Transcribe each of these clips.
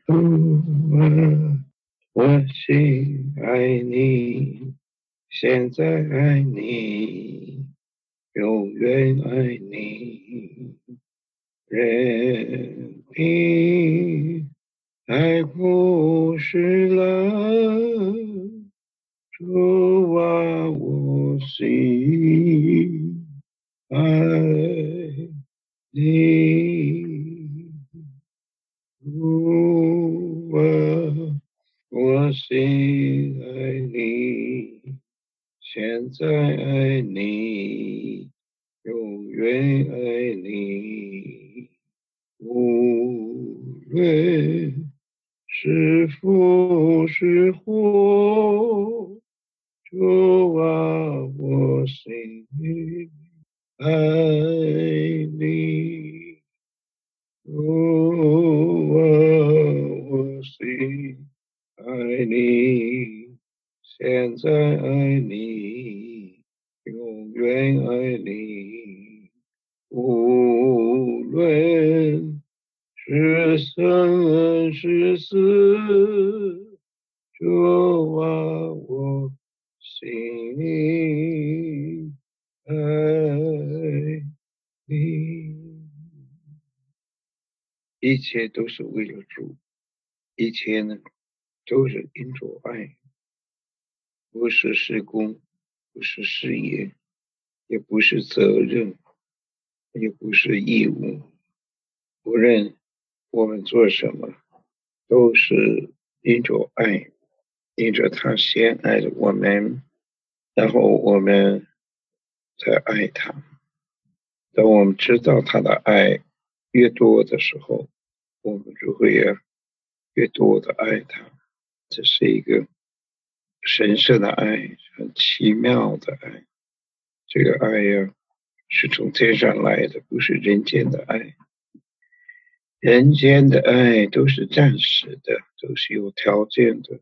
我心爱你，现在爱你，永远爱你。任凭爱不是冷，主啊，我心爱你。主啊，我心爱你，现在爱你，永远爱你。无论是福是祸，主啊，我心爱你。主啊，我心爱你，现在爱你，永远爱你。无论是生是死，主啊，我心爱你。一切都是为了主，一切呢都是因着爱，不是施工，不是事业，也不是责任，也不是义务。无论我们做什么，都是因着爱，因着他先爱了我们，然后我们才爱他。当我们知道他的爱越多的时候，我们就会越多的爱他。这是一个神圣的爱，很奇妙的爱。这个爱呀，是从天上来的，不是人间的爱。人间的爱都是暂时的，都是有条件的，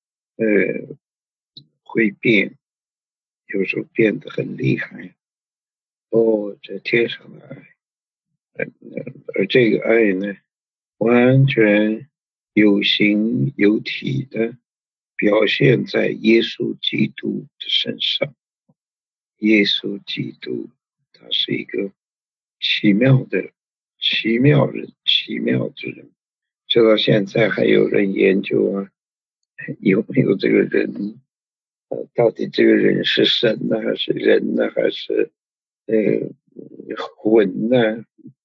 会变，有时候变得很厉害。这天上的爱，而这个爱呢，完全有形有体的表现在耶稣基督的身上。耶稣基督，他是一个奇妙的、奇妙之人。直到现在还有人研究啊，有没有这个人？到底这个人是神呢，还是人呢，还是呃魂呢？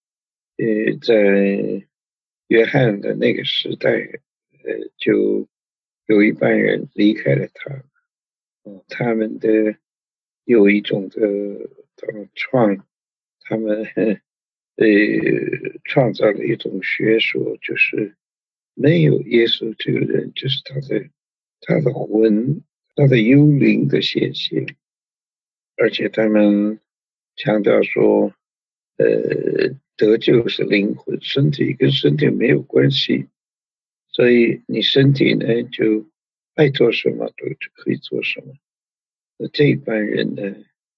在约翰的那个时代，就有一半人离开了他。他们的有一种的他们创造了一种学说，就是没有耶稣这个人，就是他的魂，他的幽灵的显现，而且他们强调说，得救是灵魂，身体跟身体没有关系，所以你身体呢就爱做什么都可以做什么。那这一般人呢，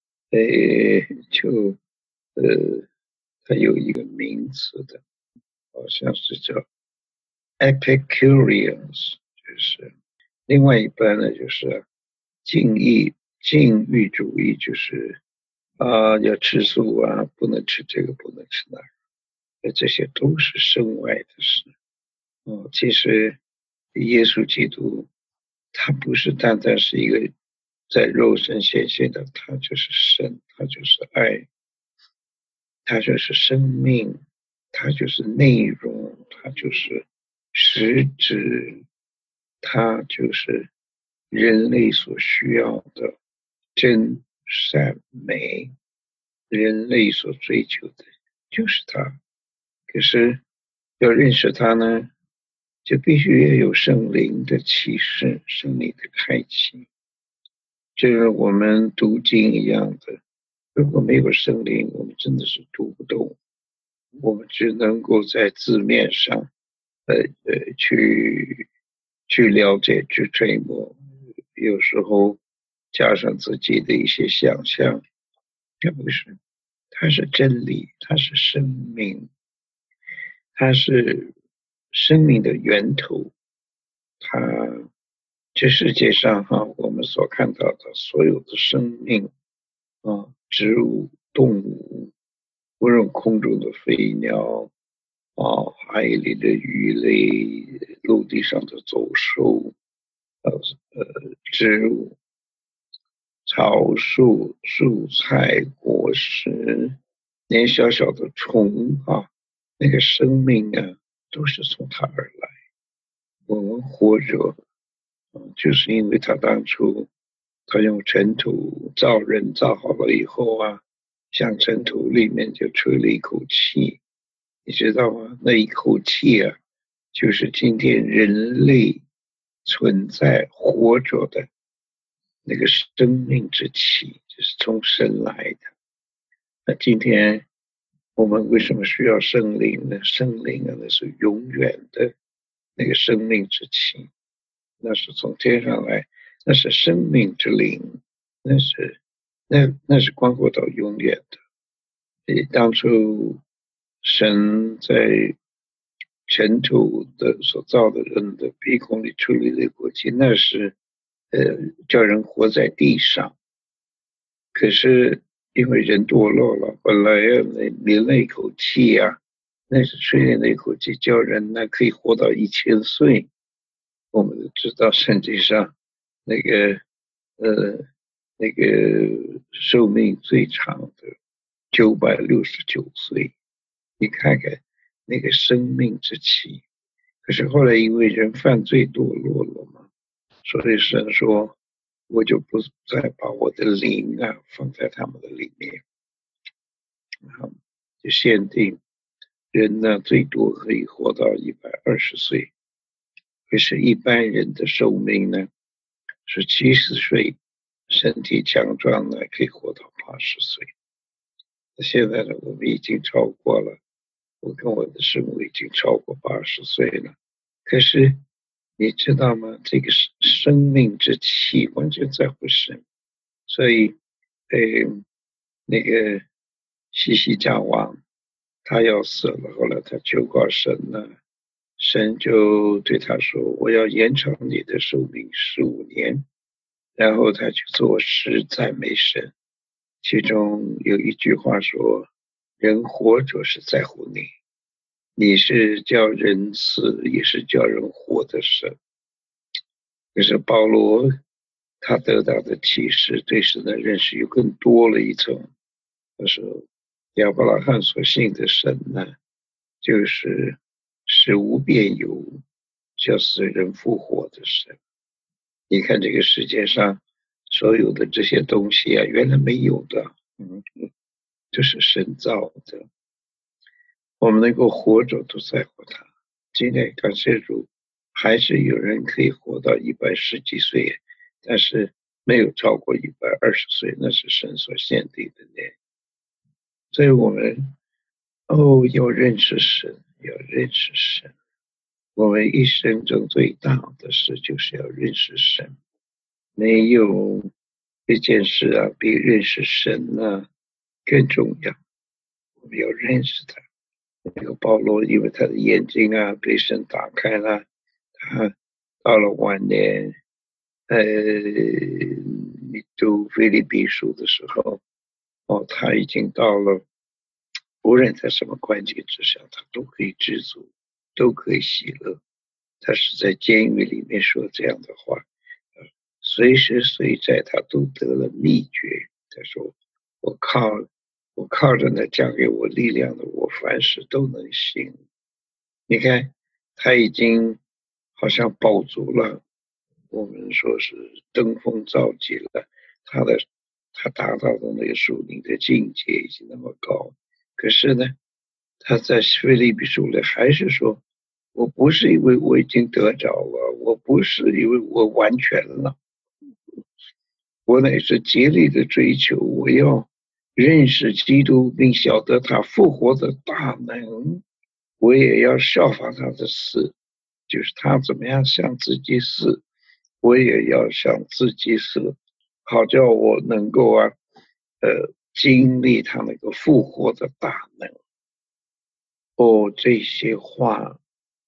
就他有一个名词的，好像是叫 Epicureans，就是另外一半呢就是禁欲主义，就是要吃素啊，不能吃这个，不能吃那个，这些都是身外的事。其实耶稣基督他不是单单是一个在肉身显现的，他就是神，他就是爱，他就是生命，他就是内容，他就是实质，他就是人类所需要的真善美，人类所追求的就是他。可是要认识他呢，就必须要有圣灵的启示，圣灵的开启，正如我们读经一样的。如果没有圣灵，我们真的是读不懂，我们只能够在字面上，去了解、去揣摩，有时候加上自己的一些想象，这不是，它是真理，它是生命，它是生命的源头。它这世界上我们所看到的所有的生命植物、动物，无论空中的飞鸟海里的鱼类，陆地上的走兽，植物、草树、蔬菜、果实，连小小的虫那个生命都是从它而来。我们活着就是因为他当初他用尘土造人，造好了以后向尘土里面就吹了一口气，你知道吗？那一口气就是今天人类存在活着的那个生命之气，就是从神来的。那今天我们为什么需要圣灵呢？圣灵那是永远的那个生命之气，那是从天上来，那是生命之灵，那是光复到永远的。当初神在尘土的所造的人的鼻孔里出来的口气，那是叫人活在地上。可是因为人堕落了，本来那一口气那是吹的那口气，叫人可以活到1000岁。我们都知道圣经上那个寿命最长的969岁，你看看那个生命之气。可是后来因为人犯罪堕落了嘛，所以神说我就不再把我的灵放在他们的里面，就限定人最多可以活到120岁。可是一般人的寿命是70岁，身体强壮可以活到80岁。现在我们已经超过了，我跟我的师母已经超过80岁了。可是你知道吗？这个生命之气完全在乎神。所以那个西西家王他要死了，后来他求告神神就对他说我要延长你的寿命15年。然后他去做诗赞美神，其中有一句话说人活着是在乎你，你是叫人死也是叫人活的神。可是保罗他得到的启示对神的认识又更多了一层。他说亚伯拉罕所信的神就是使无变有，叫死人复活的神。你看这个世界上所有的这些东西原来没有的，这是神造的。我们能够活着都在乎他。今天感谢主，还是有人可以活到110几岁，但是没有超过120岁，那是神所限定的年。所以我们要认识神，要认识神。我们一生中最大的事就是要认识神，没有一件事比认识神更重要。我们要认识他。那个保罗因为他的眼睛被神打开了，他到了晚年你读腓立比书的时候他已经到了无论在什么环境之下他都可以知足，都可以喜乐。他是在监狱里面说这样的话，随时随在他都得了秘诀。他说我靠着那将给我力量的，我凡事都能行。你看他已经好像饱足了，我们说是登峰造极了，他达到的那个属灵的境界已经那么高。可是呢他在腓立比书里还是说我不是因为我已经得着了，我不是因为我完全了，我乃是竭力的追求，我要认识基督并晓得他复活的大能，我也要效法他的死，就是他怎么样向自己死，我也要向自己死，好叫我能够经历他那个复活的大能。这些话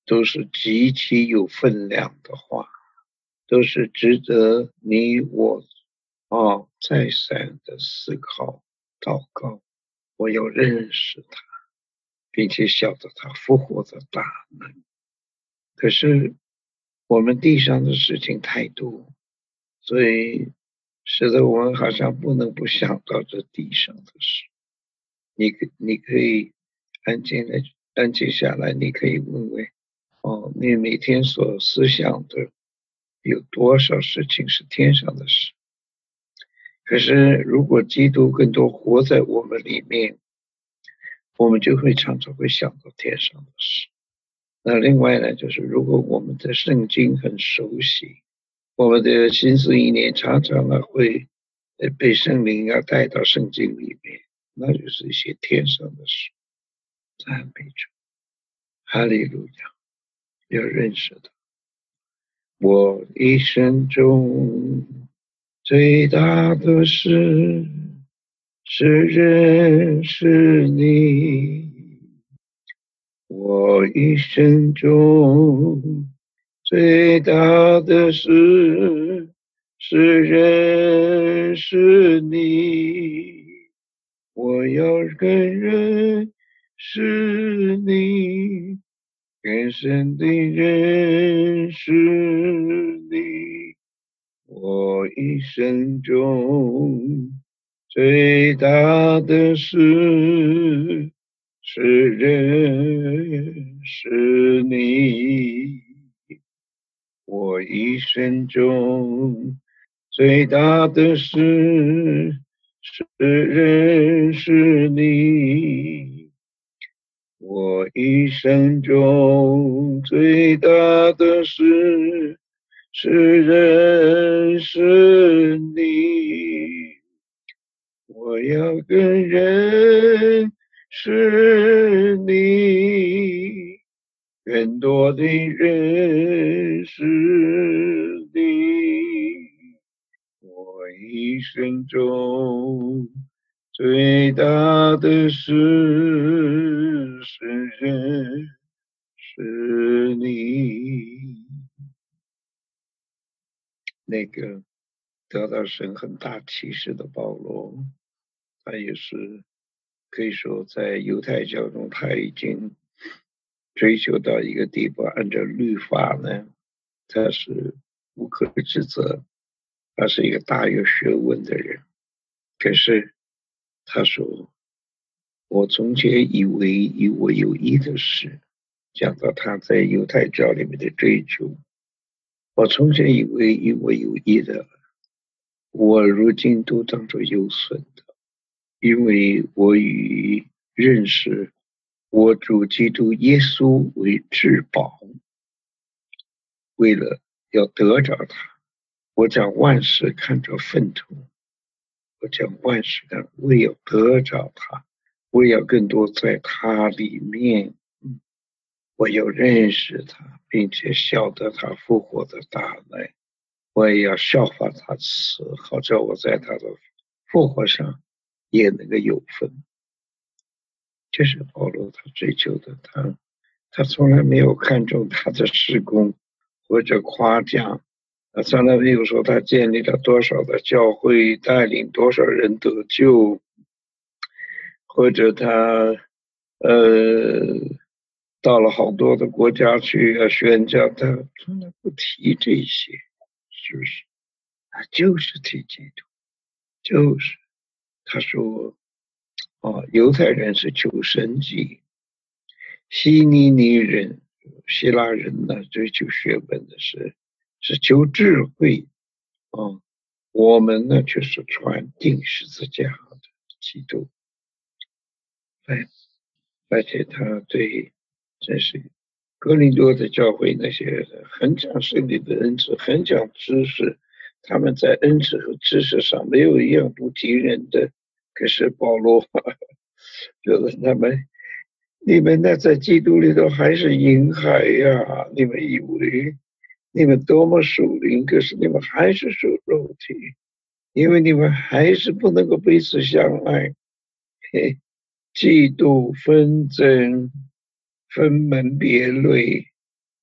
都是极其有分量的话，都是值得你我再三的思考、祷告。我要认识他，并且晓得他复活的大能。可是我们地上的事情太多，所以使得我们好像不能不想到这地上的事。你可以安静下来，你可以问问你每天所思想的有多少事情是天上的事？可是如果基督更多活在我们里面，我们就会常常会想到天上的事。那另外呢，就是如果我们的圣经很熟悉，我们的心思意念常常呢会被圣灵带到圣经里面，那就是一些天上的事。赞美主，哈利路亚！要认识的，我一生中最大的事是认识你。我一生中最大的事是认识你。我要更认识你，更深地认识你。我一生中最大的事是认识你。我一生中最大的事是认识你。我一生中最大的事是认识你。我要更认识你，更多的认识你。我一生中最大的事是认识你。那个得到神很大启示的保罗，他也是可以说在犹太教中，他已经追求到一个地步，按照律法呢，他是无可指责，他是一个大有学问的人。可是他说，我从前以为与我有益的事，讲到他在犹太教里面的追求，我从前以为与我有益的，我如今都当作有损的，因为我以认识我主基督耶稣为至宝，为了要得着他，我将万事看作粪土，我将万事看为要得着他，为要更多在他里面，我要认识他，并且晓得他复活的大能，我也要效法他死，好叫我在他的复活上也能够有分。这是保罗他追求的，他从来没有看重他的事工或者夸奖，他从来没有说他建立了多少的教会，带领多少人得救，或者他到了好多的国家去宣教，他从来不提这些，是不是？他就是提基督，就是他说犹太人是求神迹，希尼尼人、希腊人呢追求学问的是求智慧我们呢却是传定十字架的基督。而且他对真是哥林多的教会那些很讲圣灵的恩赐，很讲知识，他们在恩赐和知识上没有一样不及人的。可是保罗觉得你们那在基督里头还是婴孩呀，你们以为你们多么属灵，可是你们还是属肉体，因为你们还是不能够彼此相爱，嫉妒纷争分门别类，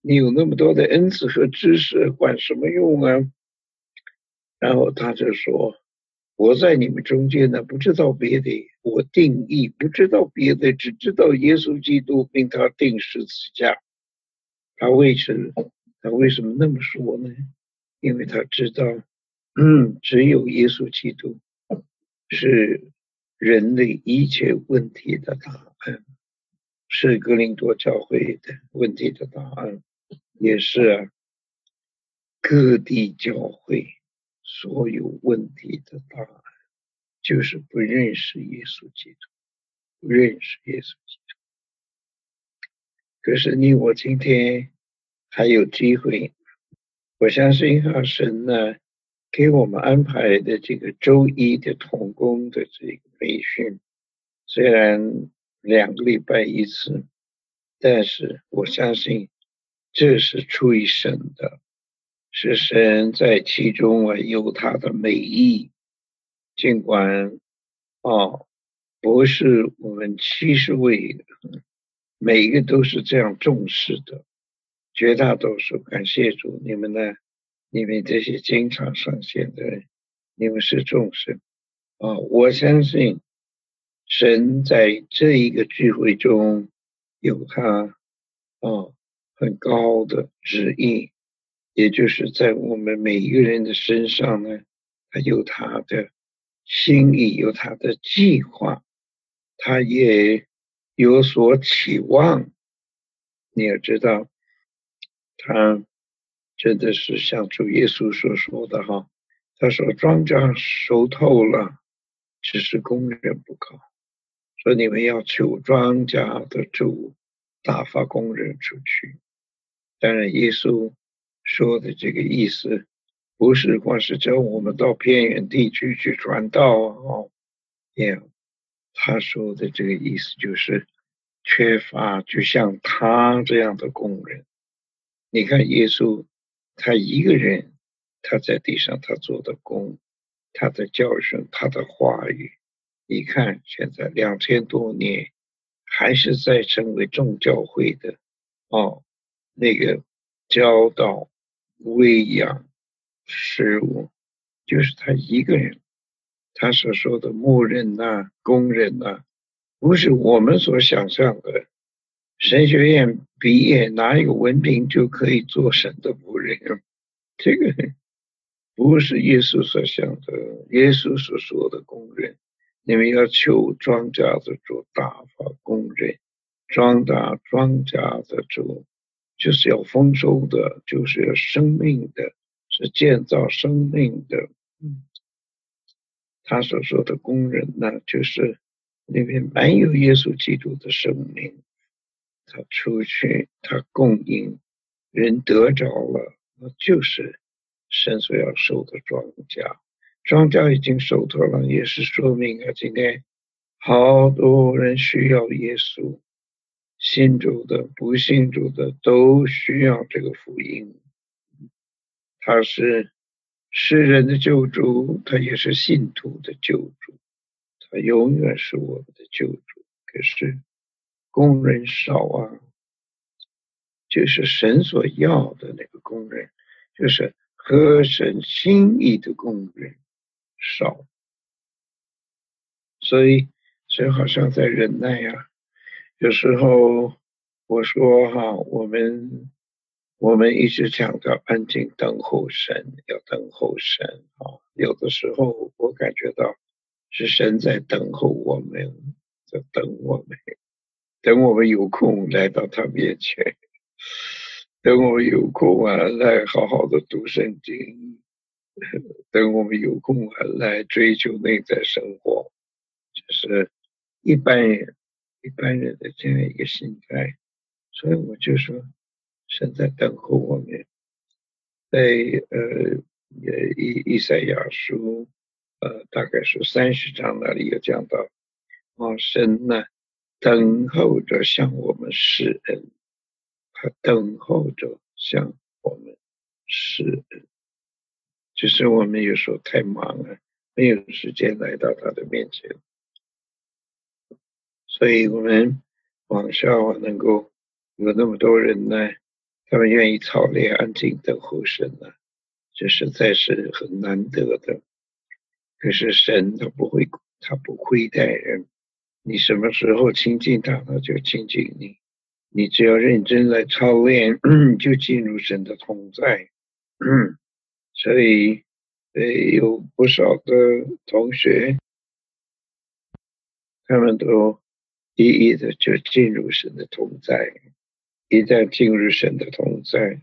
你有那么多的恩赐和知识，管什么用啊？然后他就说，我在你们中间呢，不知道别的，我定义不知道别的，只知道耶稣基督并他定十字架。他为什么那么说呢？因为他知道，只有耶稣基督是人类一切问题的答案，是哥林多教会的问题的答案，也是各地教会所有问题的答案，就是不认识耶稣基督，不认识耶稣基督。可是你我今天还有机会，我相信神呢给我们安排的这个周一的同工的这个培训，虽然2个礼拜一次，但是我相信这是出于神的，是神在其中有他的美意。尽管不是我们70位每一个都是这样重视的，绝大多数感谢主，你们呢，你们这些经常上线的人，你们是重视我相信神在这一个聚会中有他很高的旨意，也就是在我们每一个人的身上呢，他有他的心意，有他的计划，他也有所期望。你要知道，他真的是像主耶稣所说的他说庄稼熟透了，只是工人不够，所以你们要求庄稼的主打发工人出去。当然耶稣说的这个意思不是光是叫我们到偏远地区去传道他说的这个意思就是缺乏就像他这样的工人。你看耶稣他一个人，他在地上他做的工，他的教训，他的话语，你看现在2000多年还是在成为众教会的那个教导喂养食物，就是他一个人，他所说的牧人工人不是我们所想象的神学院毕业拿一个文凭就可以做神的仆人，这个不是耶稣所想的。耶稣所说的工人，你们要求庄稼的主打发工人，庄稼的主就是要丰收的，就是要生命的，是建造生命的。他所说的工人呢，就是里面满有耶稣基督的生命，他出去，他供应，人得着了，那就是神所要收的庄稼。庄稼已经收透了，也是说明今天好多人需要耶稣，信主的、不信主的都需要这个福音。他是世人的救主，他也是信徒的救主，他永远是我们的救主。可是工人少就是神所要的那个工人，就是合神心意的工人少，所以好像在忍耐有时候我说我们一直讲到安静等候神，要等候神有的时候我感觉到是神在等候我们，在等我们，等我们有空来到他面前，等我们有空来好好的读圣经，等我们有空来追求内在生活，就是一般人的这样一个心态。所以我就说神在等候我们。在以赛亚书大概是30章那里有讲到神呢等候着向我们施恩，他等候着向我们施恩，只是我们有时候太忙了，没有时间来到他的面前，所以我们往下能够有那么多人呢， 他们愿意操练安静等候神呢，这实在是很难得的。可是神他不亏待人，你什么时候亲近他，他就亲近你。你只要认真来操练，就进入神的同在。所以，有不少的同学，他们都一一的就进入神的同在。一旦进入神的同在，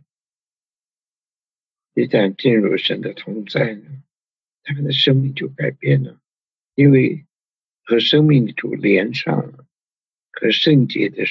一旦进入神的同在呢，他们的生命就改变了，因为和生命的主连上了，和圣洁的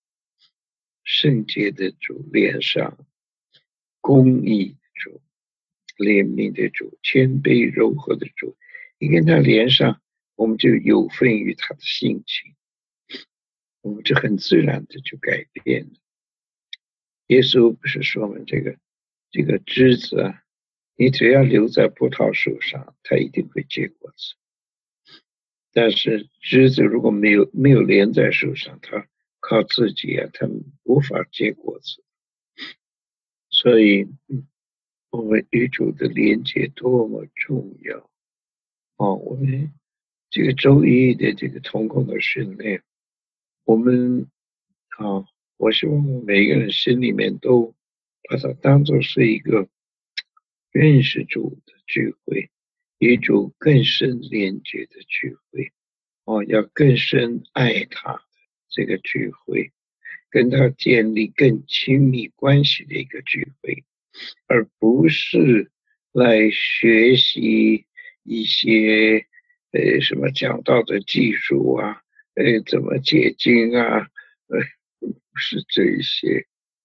主连上，公义的主、怜悯的主、谦卑柔和的主，一跟他连上，我们就有份于他的性情，我们就很自然的就改变了。耶稣不是说我们这个枝子啊，你只要留在葡萄树上，它一定会结果子。但是枝子如果没有连在树上，它靠自己啊，它无法结果子。所以，我们与主的连接多么重要哦！我们这个周一的这个同工的训练，我们我希望每一个人心里面都把它当作是一个认识主的聚会，与主更深连接的聚会要更深爱他的这个聚会，跟他建立更亲密关系的一个聚会，而不是来学习一些什么讲道的技术啊，怎么解经啊，不是这一些，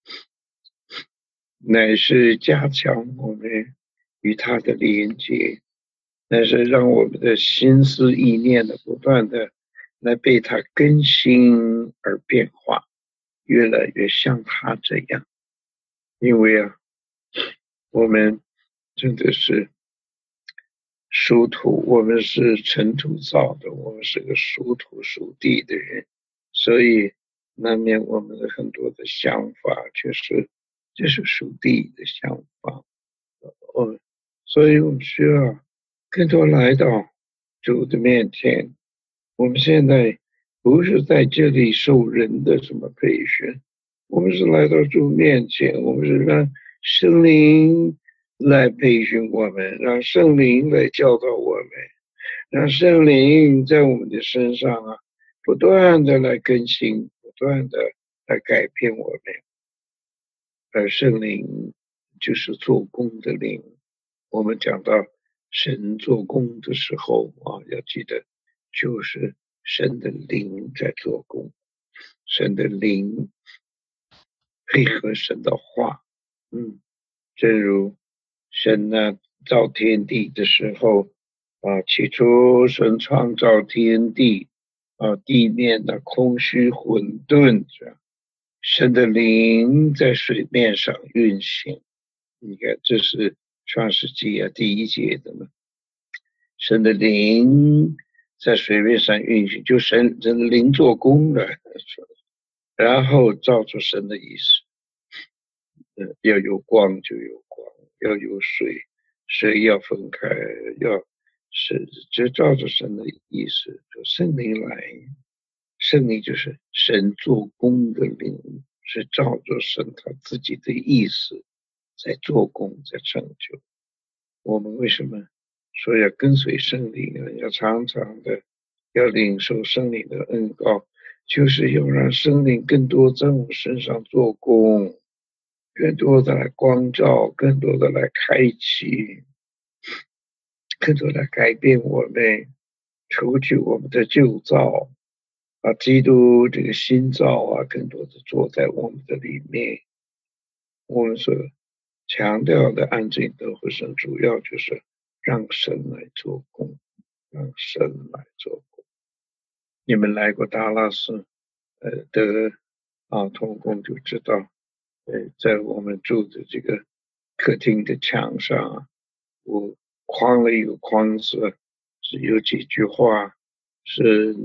乃是加强我们与他的连接，乃是让我们的心思意念的不断的来被他更新而变化，越来越像他这样。因为我们真的是属土，我们是尘土造的，我们是个属土属地的人，所以难免我们的很多的想法就是属地的想法。所以我们需要更多来到主的面前。我们现在不是在这里受人的什么培训，我们是来到主面前，我们是让圣灵来培训我们，让圣灵来教导我们，让圣灵在我们的身上不断的来更新，不断的来改变我们。而圣灵就是做工的灵。我们讲到神做工的时候要记得就是神的灵在做工，神的灵配合神的话。正如神造天地的时候起初神创造天地地面的空虚混沌，神的灵在水面上运行。你看，这是创世纪第一节的嘛，神的灵在水面上运行，就神的灵做工了，然后照出神的意思，要有光就有光，要有水，水要分开，就照着神的意思，就圣灵来，圣灵就是神做工的灵，是照着神他自己的意思在做工，在成就。我们为什么说要跟随圣灵要常常的要领受圣灵的恩膏，就是要让圣灵更多在我们身上做工，更多的来光照，更多的来开启，更多的来改变我们，除去我们的旧造，把基督这个新造更多的做在我们的里面。我们所强调的安静等候神，主要就是让神来做工，让神来做工。你们来过达拉斯的同工就知道，在我们住的这个客厅的墙上我框了一个框子，是有几句话是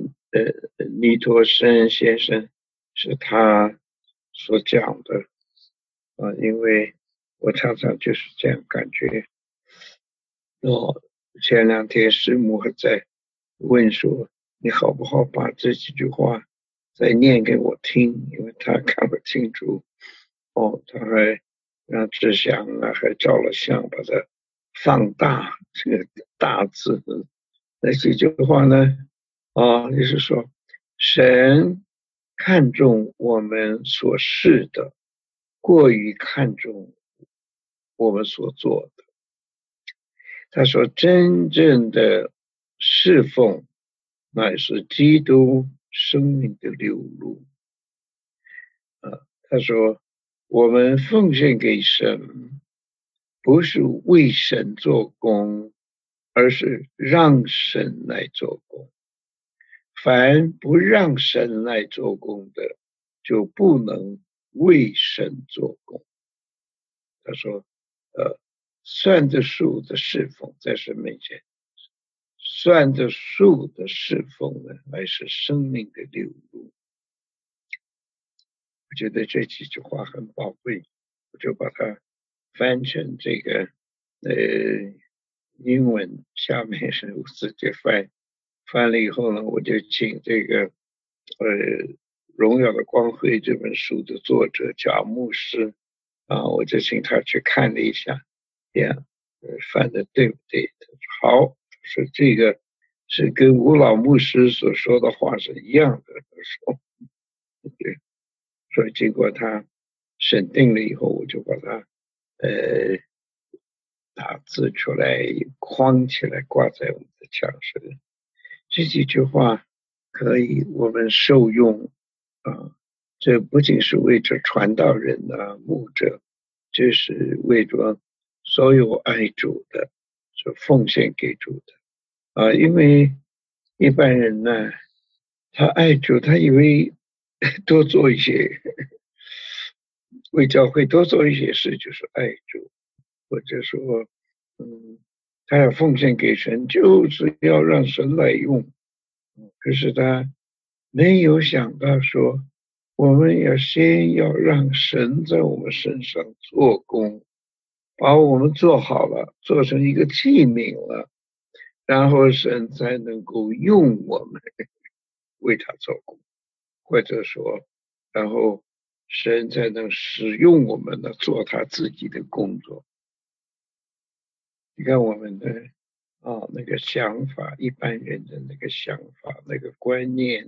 尼托森先生是他所讲的因为我常常就是这样感觉。前2天师母还在问说，你好不好把这几句话再念给我听，因为他看不清楚。他还让志祥还照了相，把它放大这个大字。那几句话呢，就是说，神看重我们所示的，过于看重我们所做的。他说，真正的侍奉乃是基督生命的流露。他说，我们奉献给神，不是为神做工，而是让神来做工。凡不让神来做工的，就不能为神做工。他说，算得数的侍奉在神面前，算得数的侍奉呢，乃是生命的流露。我觉得这几句话很宝贵，我就把它翻成这个英文，下面是我直接翻了以后呢，我就请这个荣耀的光辉这本书的作者贾牧师我就请他去看了一下，翻的对不对？他说好，说这个是跟吴老牧师所说的话是一样的。他说对，所以经过他审定了以后，我就把它打字出来，框起来，挂在我们的墙上。这几句话可以我们受用这不仅是为着传道人牧者，这是为着所有爱主的，是奉献给主的因为一般人呢，他爱主，他以为多做一些为教会多做一些事就是爱主，或者说他要奉献给神，就是要让神来用。可是他没有想到说，我们先要让神在我们身上做工，把我们做好了，做成一个器皿了，然后神才能够用我们为他做工，或者说，然后神才能使用我们呢做他自己的工作。你看我们的那个想法，一般人的那个想法，那个观念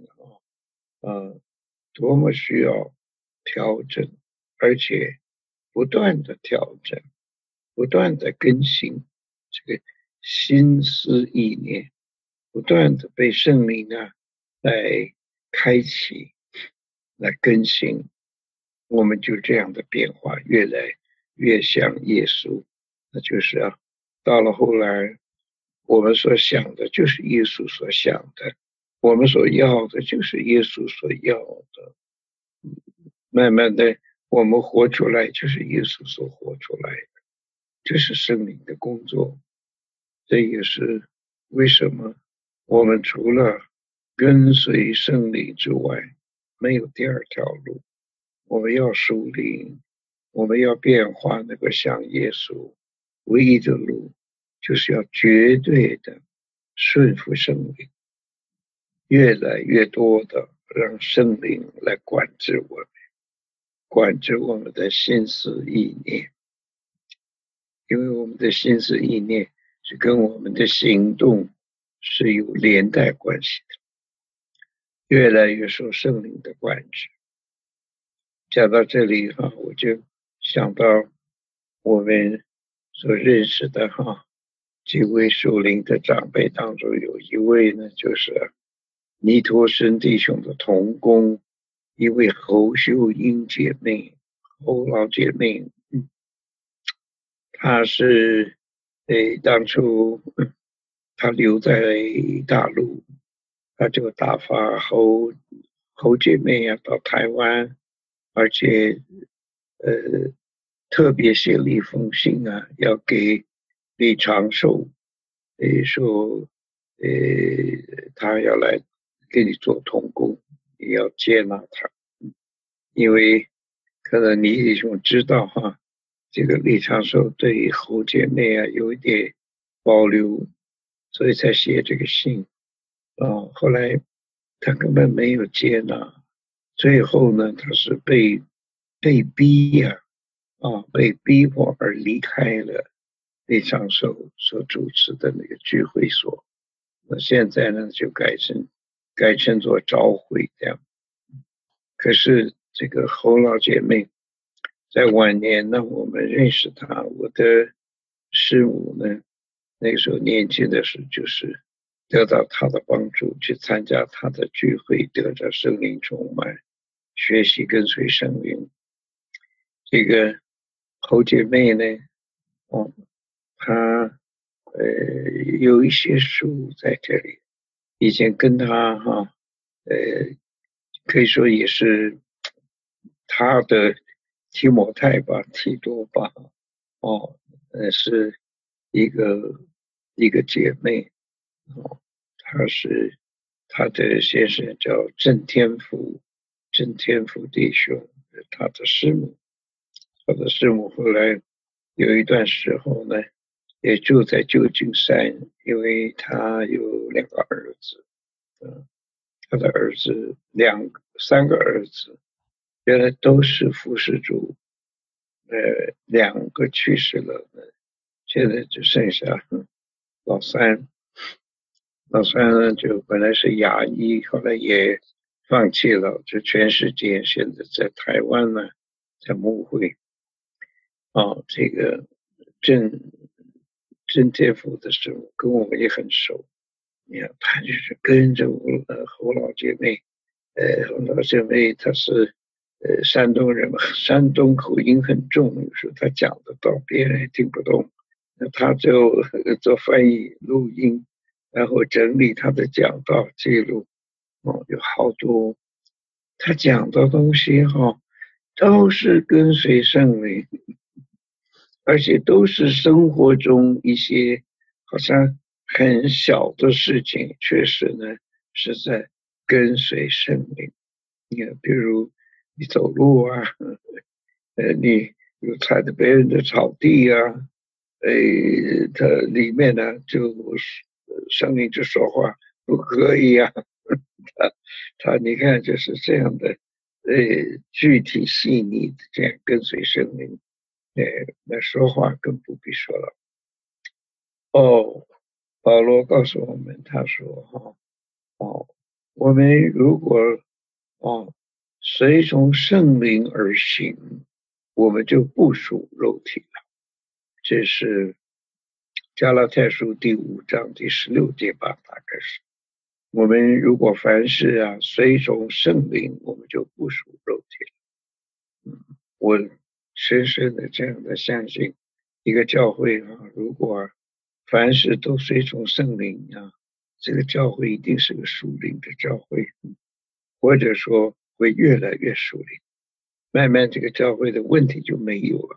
多么需要调整，而且不断的调整，不断的更新这个心思意念，不断的被圣灵来开启，来更新，我们就这样的变化，越来越像耶稣。那就是到了后来，我们所想的就是耶稣所想的，我们所要的就是耶稣所要的。慢慢的，我们活出来就是耶稣所活出来的，这是圣灵的工作。这也是为什么我们除了跟随圣灵之外，没有第二条路。我们要属灵，我们要变化那个像耶稣，唯一的路就是要绝对的顺服圣灵，越来越多的让圣灵来管制我们，管制我们的心思意念，因为我们的心思意念是跟我们的行动是有连带关系的，越来越受圣灵的管制。讲到这里我就想到我们所认识的几位属灵的长辈当中，有一位呢就是尼托生弟兄的同工，一位侯秀英姐妹，侯老姐妹。她是当初她留在大陆，她就打发侯姐妹到台湾，而且特别写了一封信要给李长寿，说他要来给你做同工，你要接纳他，因为可能李弟兄知道哈，这个李长寿对侯姐妹啊有一点保留，所以才写这个信后来他根本没有接纳，最后呢，他是被逼被逼迫而离开了李长寿所主持的那个聚会所。那现在呢，就改成做朝会这样。可是这个侯老姐妹在晚年呢，我们认识她，我的师母呢，那个时候年轻的时候就是得到她的帮助，去参加她的聚会，得着圣灵充满，学习跟随圣灵。这个侯姐妹呢，她有一些书在这里，以前跟她可以说也是她的提摩太吧，提多吧，是一个姐妹她的先生叫郑天福，郑天福弟兄，他的师母，后来有一段时候呢，也住在旧金山，因为他有2个儿子，他的3个儿子，原来都是副事主，2个去世了，现在只剩下老三。老三呢，就本来是牙医，后来也放弃了，就全世界现在在台湾呢，在牧会。这个郑天福的时候，跟我们也很熟。你看，他就是跟着侯老姐妹，侯老姐妹她是山东人嘛，山东口音很重，有时候她讲的到别人也听不懂，那他就做翻译录音，然后整理他的讲道记录。有好多他讲的东西都是跟随圣灵，而且都是生活中一些好像很小的事情，确实呢是在跟随圣灵。你看，比如你走路啊，你有踩着别人的草地啊，它里面呢就圣灵就说话不可以啊，你看就是这样的，具体细腻的这样跟随圣灵。那说话更不必说了。保罗告诉我们，他说我们如果随从圣灵而行，我们就不属肉体了。这是加拉太书第5章第16节吧，大概是。我们如果凡事随从圣灵，我们就不属肉体了。我深深的这样的相信，一个教会如果凡事都随从圣灵这个教会一定是个属灵的教会，或者说会越来越属灵，慢慢这个教会的问题就没有了。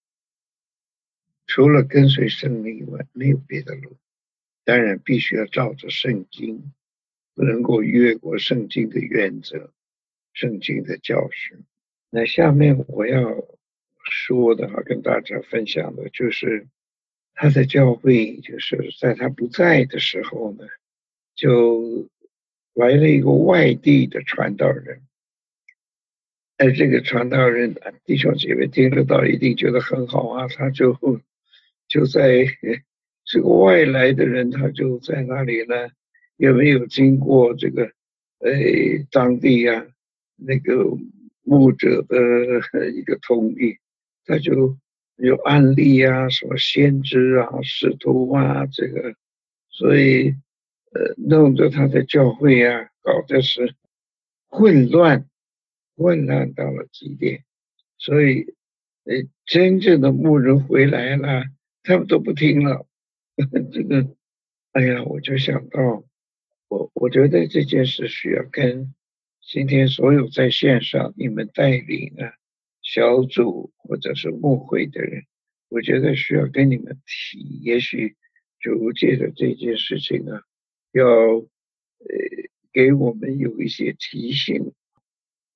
除了跟随圣灵以外，没有别的路。当然必须要照着圣经，不能够越过圣经的原则，圣经的教训。那下面我要说的跟大家分享的就是他的教会，就是在他不在的时候呢，就来了一个外地的传道人。这个传道人弟兄姐妹听得到一定觉得很好他就在这个外来的人，他就在那里呢，也没有经过这个当地那个牧者的一个同意，他就有案例什么先知使徒这个，所以弄得他的教会搞的是混乱到了极点，所以真正的牧人回来了，他们都不听了。这个，哎呀，我就想到，我觉得这件事需要跟今天所有在线上你们带领小组或者是牧会的人，我觉得需要跟你们提，也许就借着这件事情要给我们有一些提醒。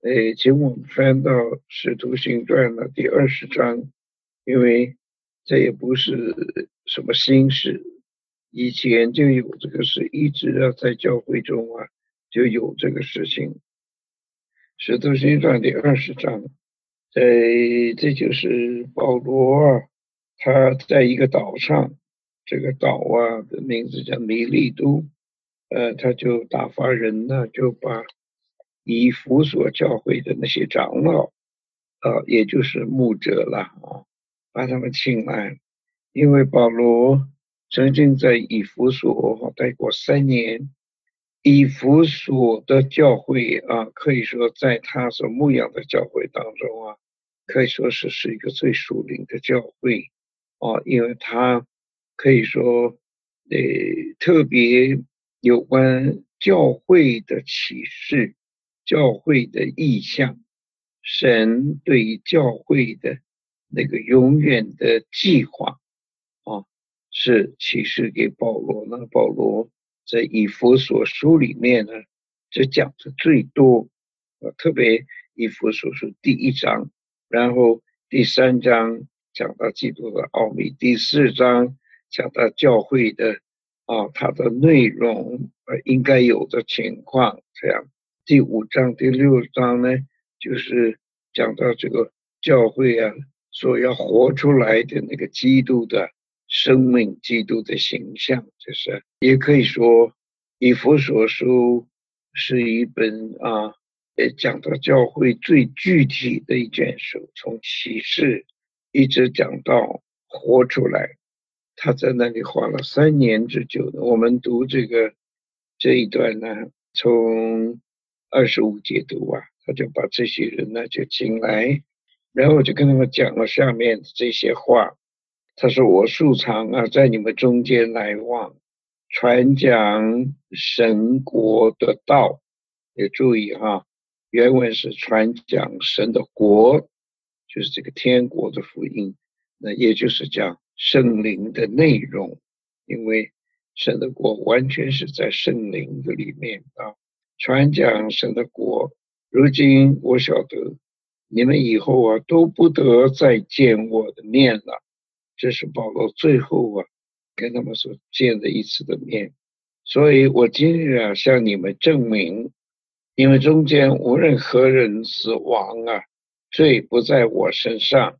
请我们翻到《使徒行传》的第20章，因为这也不是什么新事，以前就有这个事，一直在教会中就有这个事情。《使徒行传》第20章，这就是保罗他在一个岛上，这个岛的名字叫弥利都，他就打发人呢，就把以弗所教会的那些长老，也就是牧者了把他们请来，因为保罗曾经在以弗所待过3年，以弗所的教会可以说在他所牧养的教会当中可以说是一个最属灵的教会因为他可以说特别有关教会的启示、教会的意向，神对于教会的那个永远的计划是启示给保罗呢。保罗在以弗所书里面呢，这讲的最多特别以弗所书第1章，然后第3章讲到基督的奥秘，第4章讲到教会的它的内容应该有的情况，这样第5章第6章呢，就是讲到这个教会所要活出来的那个基督的生命，基督的形象，就是也可以说以弗所书是一本讲到教会最具体的一卷书，从启示一直讲到活出来。他在那里花了3年之久的。我们读这一段呢，从25节读他就把这些人呢就请来，然后就跟他们讲了下面这些话。他说：我素常在你们中间来往，传讲神国的道。也注意原文是传讲神的国，就是这个天国的福音，那也就是讲圣灵的内容，因为神的国完全是在圣灵的里面传讲神的国。如今我晓得你们以后都不得再见我的面了。这是保罗最后跟他们所见的一次的面。所以我今日向你们证明，因为中间无论何人死亡罪不在我身上。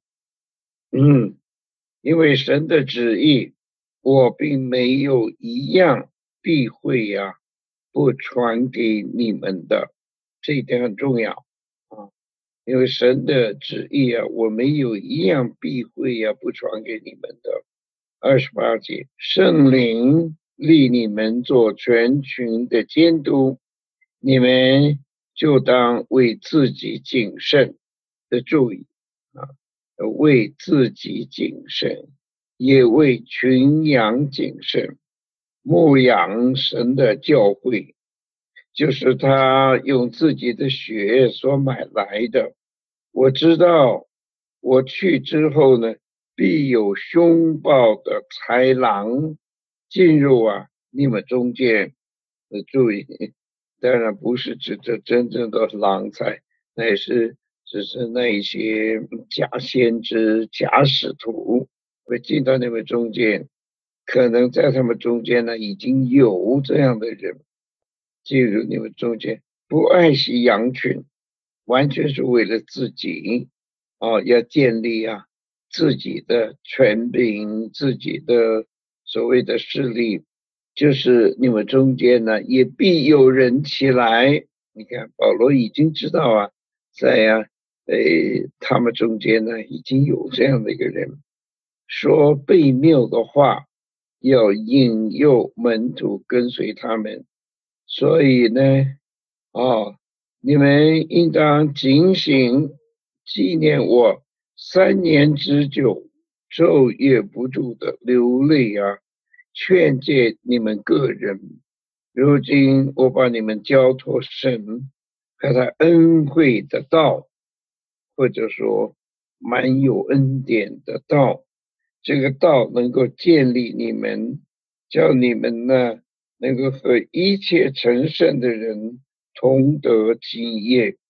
因为神的旨意，我并没有一样避讳不传给你们的。这一点很重要因为神的旨意我没有一样避讳不传给你们的。28节，圣灵立你们做全群的监督，你们就当为自己谨慎的注意为自己谨慎，也为群羊谨慎，牧养神的教会，就是他用自己的血所买来的。我知道我去之后呢，必有凶暴的豺狼进入你们中间。注意，当然不是指着真正的狼才，乃是只是那一些假先知、假使徒会进到你们中间，可能在他们中间呢已经有这样的人进入你们中间，不爱惜羊群，完全是为了自己要建立自己的权柄，自己的所谓的势力，就是你们中间呢也必有人起来。你看保罗已经知道在他们中间呢已经有这样的一个人，说悖谬的话，要引诱门徒跟随他们。所以呢你们应当警醒，纪念我3年之久，昼夜不住的流泪劝诫你们个人。如今我把你们交托神和他恩惠的道，或者说满有恩典的道，这个道能够建立你们，叫你们呢能够和一切成圣的人同得基业。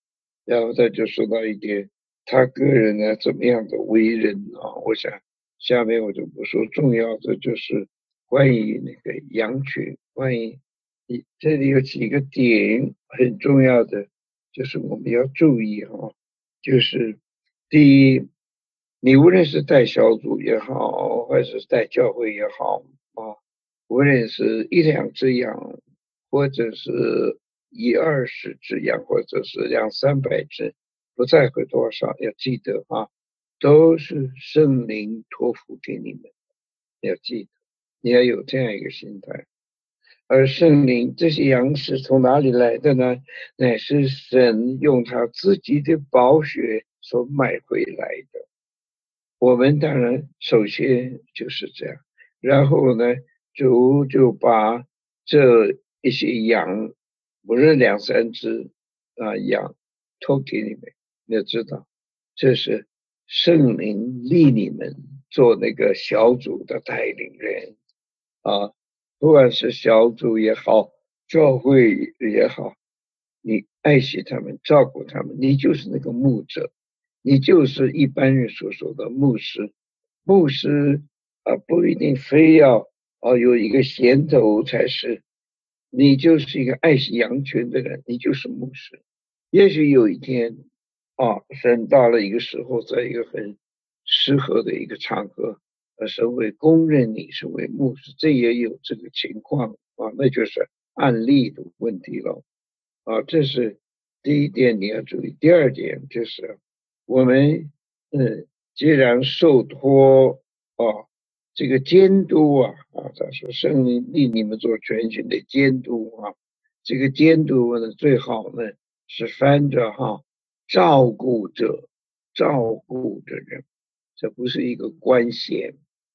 然后他就说到一点，他个人呢怎么样的为人啊？我想下面我就不说，重要的就是关于那个羊群，关于这里有几个点很重要的，就是我们要注意哈，就是第一，你无论是带小组也好，或者是带教会也好啊，无论是一两只羊，或者是一二十只羊，或者是两三百只，不在乎多少，要记得啊，都是圣灵托付给你们，要记得，你要有这样一个心态。而圣灵这些羊是从哪里来的呢？乃是神用他自己的宝血所买回来的。我们当然首先就是这样，然后呢，主就把这一些羊，不是两三只羊，托给你们。你要知道，这是圣灵立你们做那个小组的带领人啊，不管是小组也好，教会也好，你爱惜他们，照顾他们，你就是那个牧者。你就是一般人所说的牧师。牧师不一定非要有一个衔头才是，你就是一个爱惜羊群的人，你就是牧师。也许有一天神到了一个时候，在一个很适合的一个场合，神会公认你是为牧师，这也有这个情况那就是案例的问题了这是第一点你要注意。第二点就是我们既然受托这个监督他说圣灵令你们做全群的监督这个监督呢最好呢是翻着照顾者，照顾的人，这不是一个官衔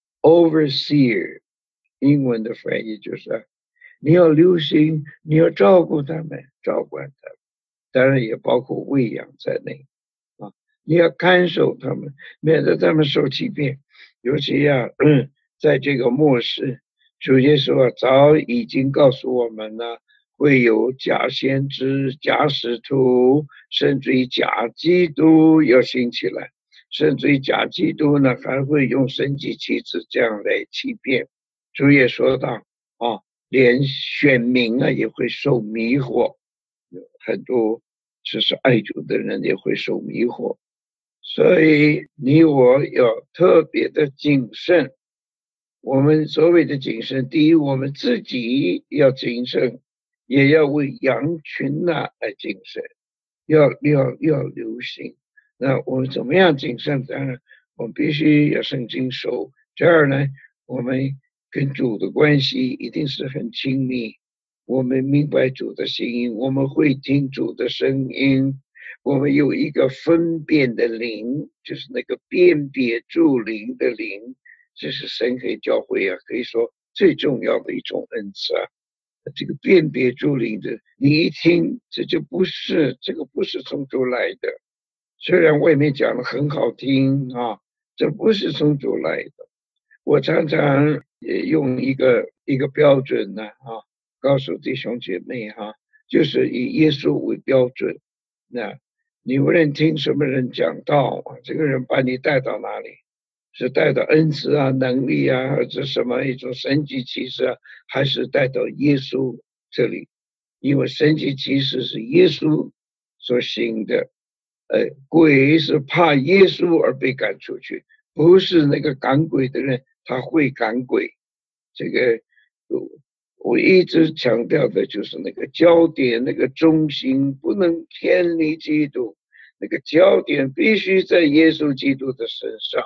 overseer， 英文的翻译就是你要留心，你要照顾他们，照管他们，当然也包括喂养在内你要看守他们，免得他们受欺骗。尤其在这个末世，主耶稣早已经告诉我们了，会有假先知、假使徒，甚至于假基督要兴起来，甚至于假基督呢还会用神迹奇事这样来欺骗。主也说到连选民也会受迷惑，很多就是爱主的人也会受迷惑。所以你我要特别的谨慎。我们所谓的谨慎，第一，我们自己要谨慎，也要为羊群来谨慎，要留心。那我们怎么样谨慎？当然，我们必须要圣经守。第二呢，我们跟主的关系一定是很亲密。我们明白主的心意，我们会听主的声音。我们有一个分辨的灵，就是那个辨别诸灵的灵，这是神给教会可以说最重要的一种恩赐这个辨别诸灵的，你一听这个不是从主来的，虽然外面讲的很好听这不是从主来的。我常常也用一个标准告诉弟兄姐妹就是以耶稣为标准。那你无论听什么人讲道这个人把你带到哪里，是带到恩赐能力或者什么一种神迹奇事还是带到耶稣这里？因为神迹奇事是耶稣所行的，鬼是怕耶稣而被赶出去，不是那个赶鬼的人他会赶鬼。这个我一直强调的就是那个焦点，那个中心不能偏离基督，那个焦点必须在耶稣基督的身上。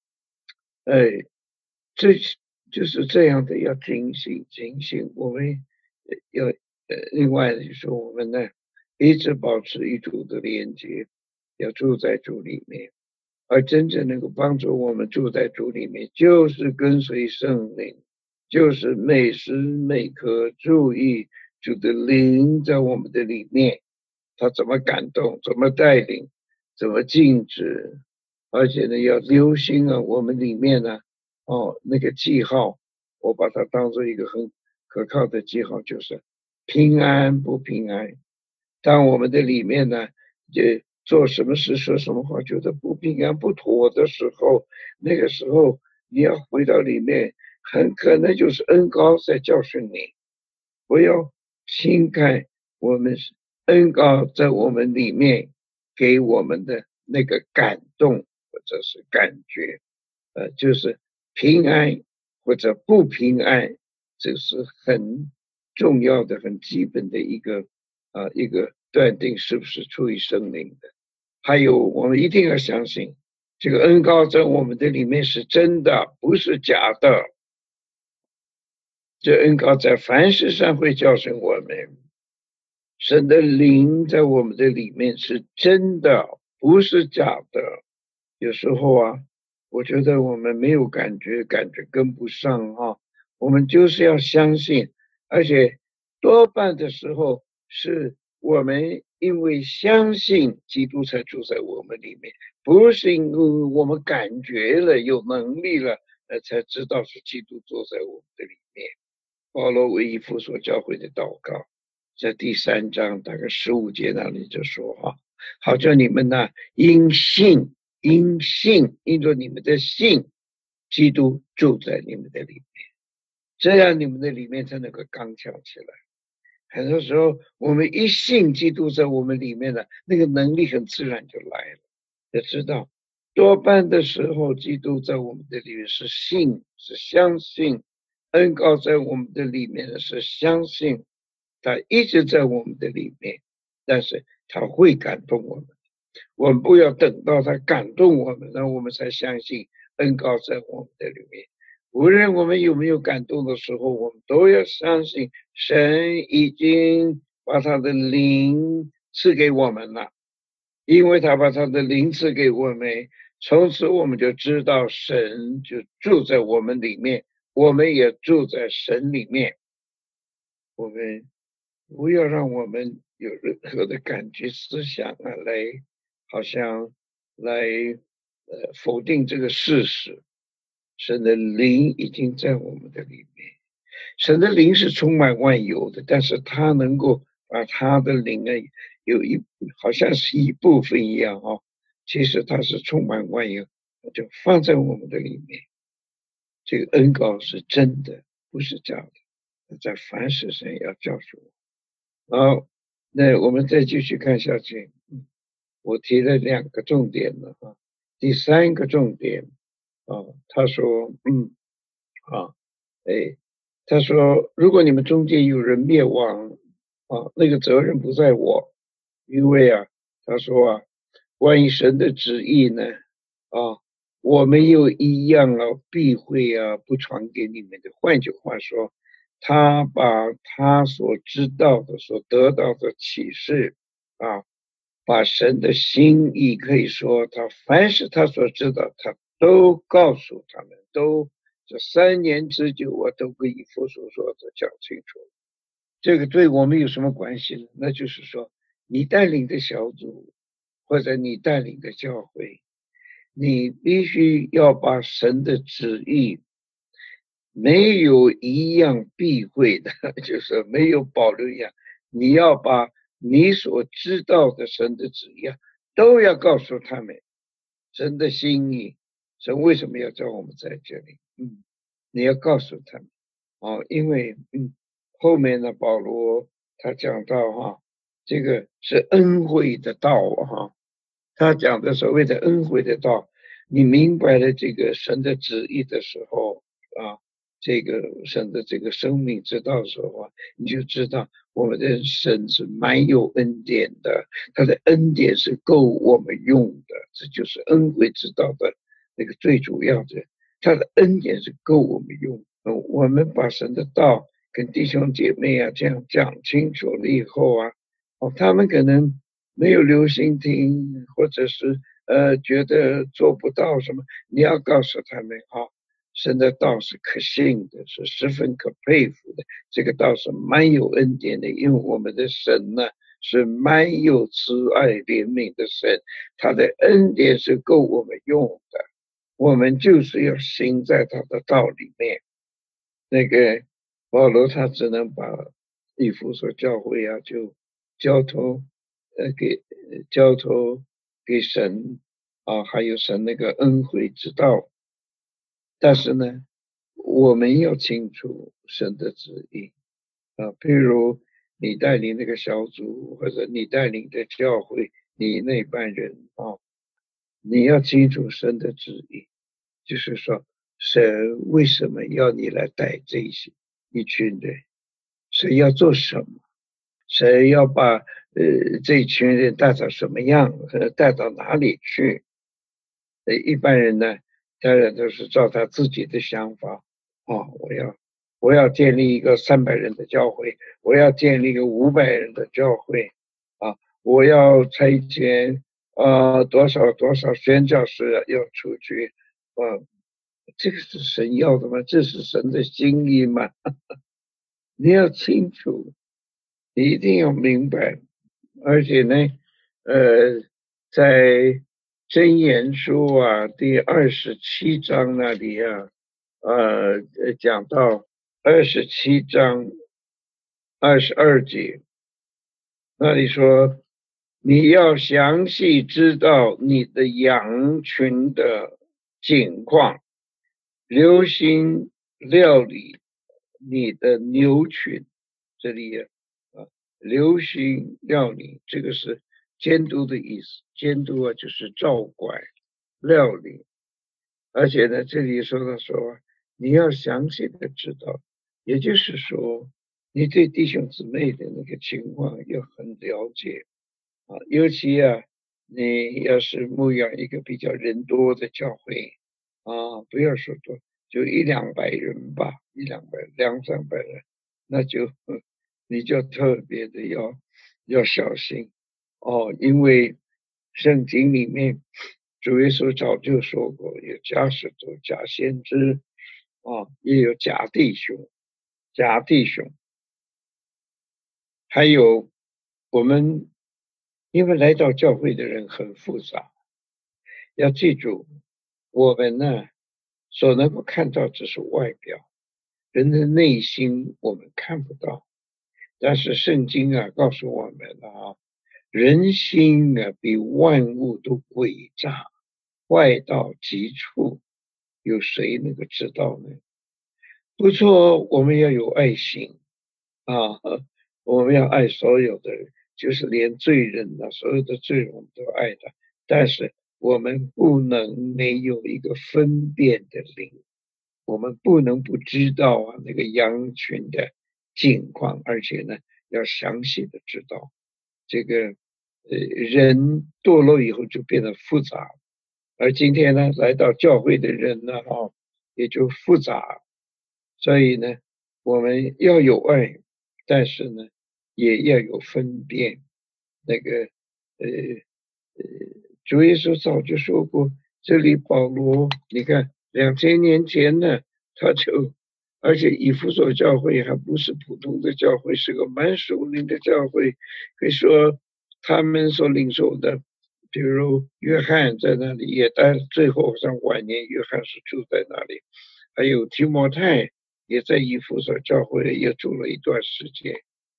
这就是这样的，要警醒。我们要另外就是我们呢一直保持与主的连接，要住在主里面。而真正能够帮助我们住在主里面，就是跟随圣灵，就是每时每刻注意主的灵在我们的里面，他怎么感动，怎么带领，怎么禁止。而且呢要留心我们里面呢那个记号，我把它当做一个很可靠的记号，就是平安不平安。当我们的里面呢就做什么事说什么话觉得不平安不妥的时候，那个时候你要回到里面，很可能就是恩高在教训你。不要轻看我们恩高在我们里面给我们的那个感动或者是感觉，就是平安或者不平安，这是很重要的、很基本的一个断定是不是出于生灵的。还有，我们一定要相信，这个恩高在我们的里面是真的，不是假的。这恩高在凡事上会教训我们，神的灵在我们的里面是真的，不是假的。有时候啊，我觉得我们没有感觉，感觉跟不上哈。我们就是要相信，而且多半的时候是我们因为相信基督才住在我们里面，不是因为我们感觉了有能力了，才知道是基督坐在我们的里面。保罗为以弗所教会的祷告，在第3章大概15节那里就说哈，好叫你们呢因着你们的信，基督住在你们的里面，这样你们的里面才能够刚强起来。很多时候我们一信基督在我们里面了，那个能力很自然就来了。要知道多半的时候基督在我们的里面是信，是相信，恩膏在我们的里面是相信，他一直在我们的里面，但是他会感动我们，我们不要等到他感动我们，然后我们才相信恩膏在我们的里面。无论我们有没有感动的时候，我们都要相信神已经把他的灵赐给我们了，因为他把他的灵赐给我们，从此我们就知道神就住在我们里面，我们也住在神里面。我们不要让我们有任何的感觉思想啊，好像来否定这个事实。神的灵已经在我们的里面，神的灵是充满万有的，但是他能够把他的灵啊，好像是一部分一样啊，其实他是充满万有，就放在我们的里面。这个恩膏是真的，不是假的，在凡事上要教训我。好，那我们再继续看下去。我提了2个重点了啊，第3个重点啊，他说，他说，如果你们中间有人灭亡啊，那个责任不在我，因为啊，他说啊，关于神的旨意呢，啊，我没有一样避讳啊，不传给你们的。换句话说，他把他所知道的、所得到的启示啊，把神的心意，可以说他凡是他所知道，他都告诉他们，这3年之久，我都跟以弗所说的讲清楚。这个对我们有什么关系呢？那就是说，你带领的小组或者你带领的教会，你必须要把神的旨意没有一样避讳的，就是没有保留一样，你要把你所知道的神的旨意都要告诉他们，神的心意，神为什么要叫我们在这里？你要告诉他们因为后面呢，保罗他讲到这个是恩惠的道他讲的所谓的恩惠的道，你明白了这个神的旨意的时候这个神的这个生命之道的时候你就知道我们的神是蛮有恩典的，他的恩典是够我们用的，这就是恩惠之道的那个最主要的，他的恩典是够我们用。我们把神的道跟弟兄姐妹这样讲清楚了以后他们可能没有留心听，或者是觉得做不到什么，你要告诉他们神的道是可信的，是十分可佩服的，这个道是蛮有恩典的，因为我们的神呢是蛮有慈爱怜悯的神，他的恩典是够我们用的，我们就是要行在他的道里面。那个保罗他只能把以弗所教会就交托给神还有神那个恩惠之道。但是呢，我们要清楚神的旨意譬如你带领那个小组，或者你带领的教会，你那班人你要清楚神的旨意，就是说神为什么要你来带这一群人，神要做什么，神要把这一群人带到什么样，带到哪里去。一般人呢，当然都是照他自己的想法我要建立一个300人的教会，我要建立一个500人的教会我要差遣多少多少宣教士要出去这个是神要的吗？这是神的心意吗？你要清楚，你一定要明白。而且呢，在箴言书第27章那里讲到27章22节，那里说，你要详细知道你的羊群的景况，留心料理你的牛群。这里留心料理，这个是监督的意思。监督就是照管料理。而且呢，这里说到说你要详细的知道，也就是说你对弟兄姊妹的那个情况要很了解尤其你要是牧养一个比较人多的教会不要说多，就100-200人吧，100-200、200-300人，那就你就特别的要小心因为圣经里面主耶稣早就说过，有假使徒、假先知也有假弟兄，还有我们因为来到教会的人很复杂，要记住，我们呢所能够看到只是外表，人的内心我们看不到。但是圣经告诉我们人心比万物都诡诈，坏到极处，有谁能够知道呢？不错，我们要有爱心我们要爱所有的人，就是连罪人所有的罪人我们都爱他。但是我们不能没有一个分辨的灵，我们不能不知道那个羊群的境况，而且呢要详细的知道这个人堕落以后就变得复杂，而今天呢来到教会的人呢也就复杂。所以呢我们要有爱，但是呢也要有分辨。那个主耶稣早就说过，这里保罗你看2000年前呢而且以弗所教会还不是普通的教会，是个蛮属灵的教会。可以说他们所领受的，比如约翰在那里也待，最后上晚年约翰是住在那里，还有提摩太也在以弗所教会也住了一段时间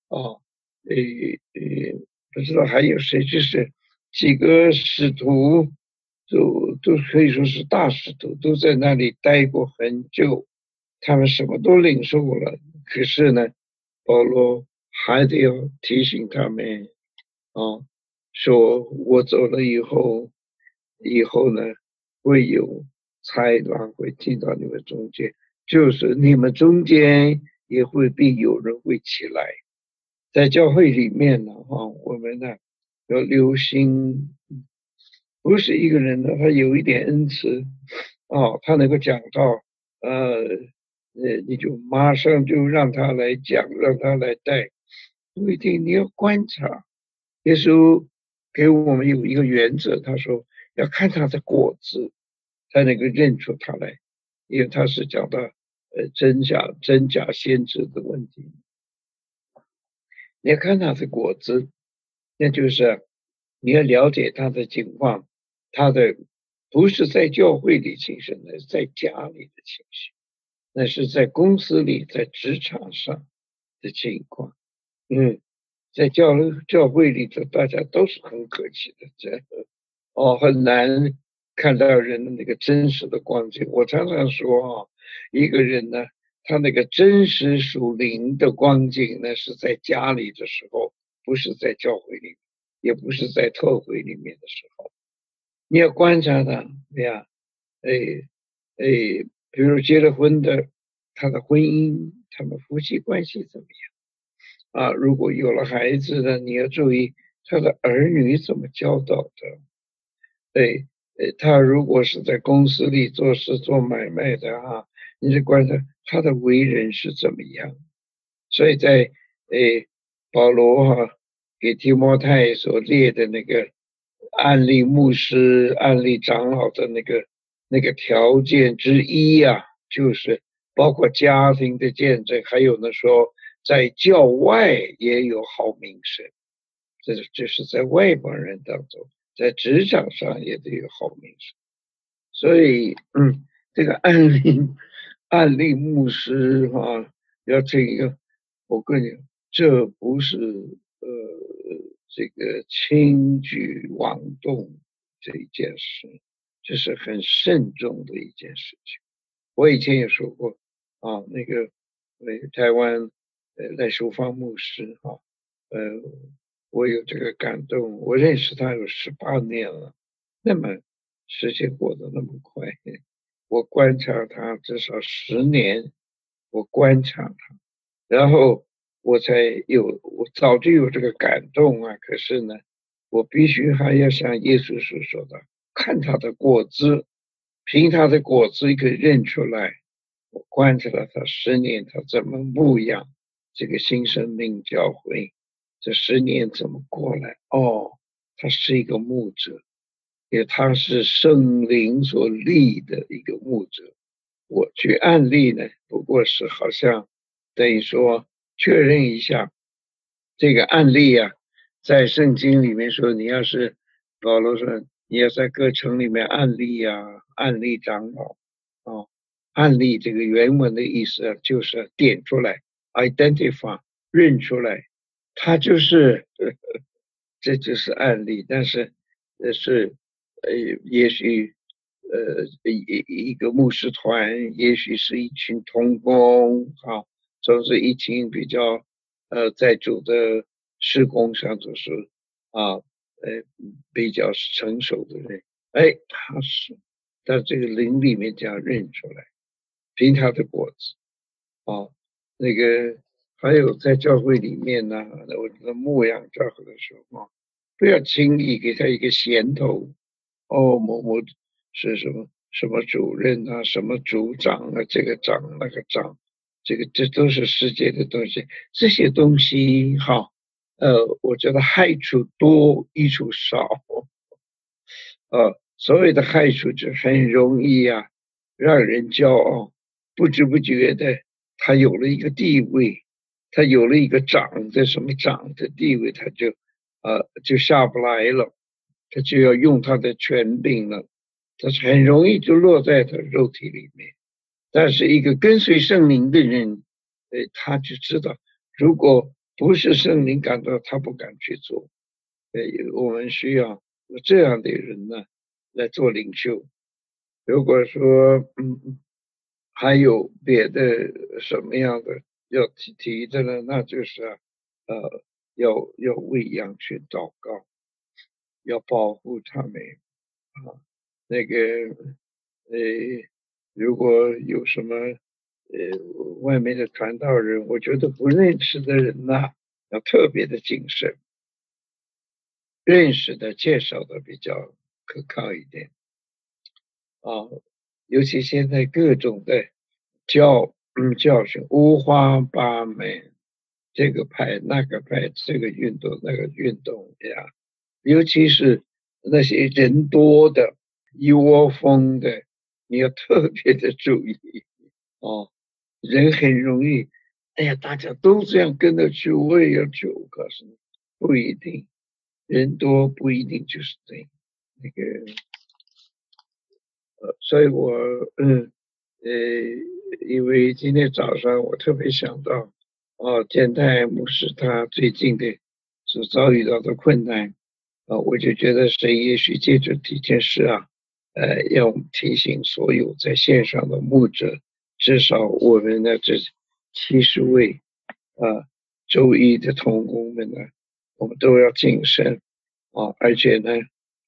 不知道还有谁，就是几个使徒都可以说是大使徒，都在那里待过很久，他们什么都领受了。可是呢保罗还得要提醒他们说我走了以后呢会有豺狼会进到你们中间，就是你们中间也会必有人会起来。在教会里面呢我们呢要留心，不是一个人呢他有一点恩慈他能够讲到你就马上就让他来讲，让他来带，不一定，你要观察。耶稣给我们有一个原则，他说要看他的果子才能够认出他来，因为他是讲到真假先知的问题。你要看他的果子，那就是你要了解他的情况，他的不是在教会里情形，那是在家里的情形，那是在公司里在职场上的情况在教会里头大家都是很客气的很难看到人的那个真实的光景。我常常说一个人呢，他那个真实属灵的光景呢，是在家里的时候，不是在教会里面，也不是在特会里面的时候。你要观察他，对呀，哎哎，比如结了婚的，他的婚姻，他们夫妻关系怎么样如果有了孩子的，你要注意他的儿女怎么教导的。对，他如果是在公司里做事做买卖的你就观察他的为人是怎么样。所以在保罗给提摩太所列的那个案例牧师、案例长老的那个条件之一就是包括家庭的见证，还有呢说在教外也有好名声，这是在外邦人当中。在职场上也得有好名声，所以这个案例牧师要这个，我跟你讲，这不是这个轻举妄动这一件事，这是很慎重的一件事情。我以前也说过那个台湾赖淑芳牧师我有这个感动，我认识他有18年了，那么时间过得那么快，我观察他至少10年，我观察他，然后我早就有这个感动可是呢，我必须还要像耶稣所说的，看他的果子，凭他的果子可以认出来。我观察了他10年，他怎么牧养这个新生命教会，这10年怎么过来？他是一个牧者，他是圣灵所立的一个牧者。我举案例呢，不过是好像等于说确认一下这个案例在圣经里面说，你要是保罗说你要在各城里面案例案例长老案例这个原文的意思就是点出来 ，identify 认出来，他就是这就是案例，但是是也许一个牧师团，也许是一群同工总是一群比较在主的施工上就是比较成熟的人，他是在这个灵里面这样认出来，凭他的果子那个还有在教会里面呢，我的牧养教会的时候不要轻易给他一个衔头某是什么什么主任什么组长这个长那个长，这都是世界的东西，这些东西我觉得害处多益处少所谓的害处就很容易让人骄傲，不知不觉的他有了一个地位，他有了一个长的什么长的地位，他就下不来了，他就要用他的权柄了，他很容易就落在他肉体里面。但是一个跟随圣灵的人他就知道，如果不是圣灵感到，他不敢去做。我们需要有这样的人呢来做领袖。如果说还有别的什么样的要提的呢，那就是要为羊群祷告，要保护他们那个呃如果有什么外面的传道人，我觉得不认识的人要特别的谨慎，认识的介绍的比较可靠一点尤其现在各种的教训五花八门，这个派那个派，这个运动那个运动尤其是那些人多的一窝蜂的，你要特别的注意人很容易大家都这样跟着去，我也要去，我告诉你不一定，人多不一定就是这样那个所以我因为今天早上我特别想到建泰牧师他最近的所遭遇到的困难我就觉得神也许借着这件事啊，要提醒所有在线上的牧者，至少我们的这70位周一的同工们呢，我们都要谨慎而且呢，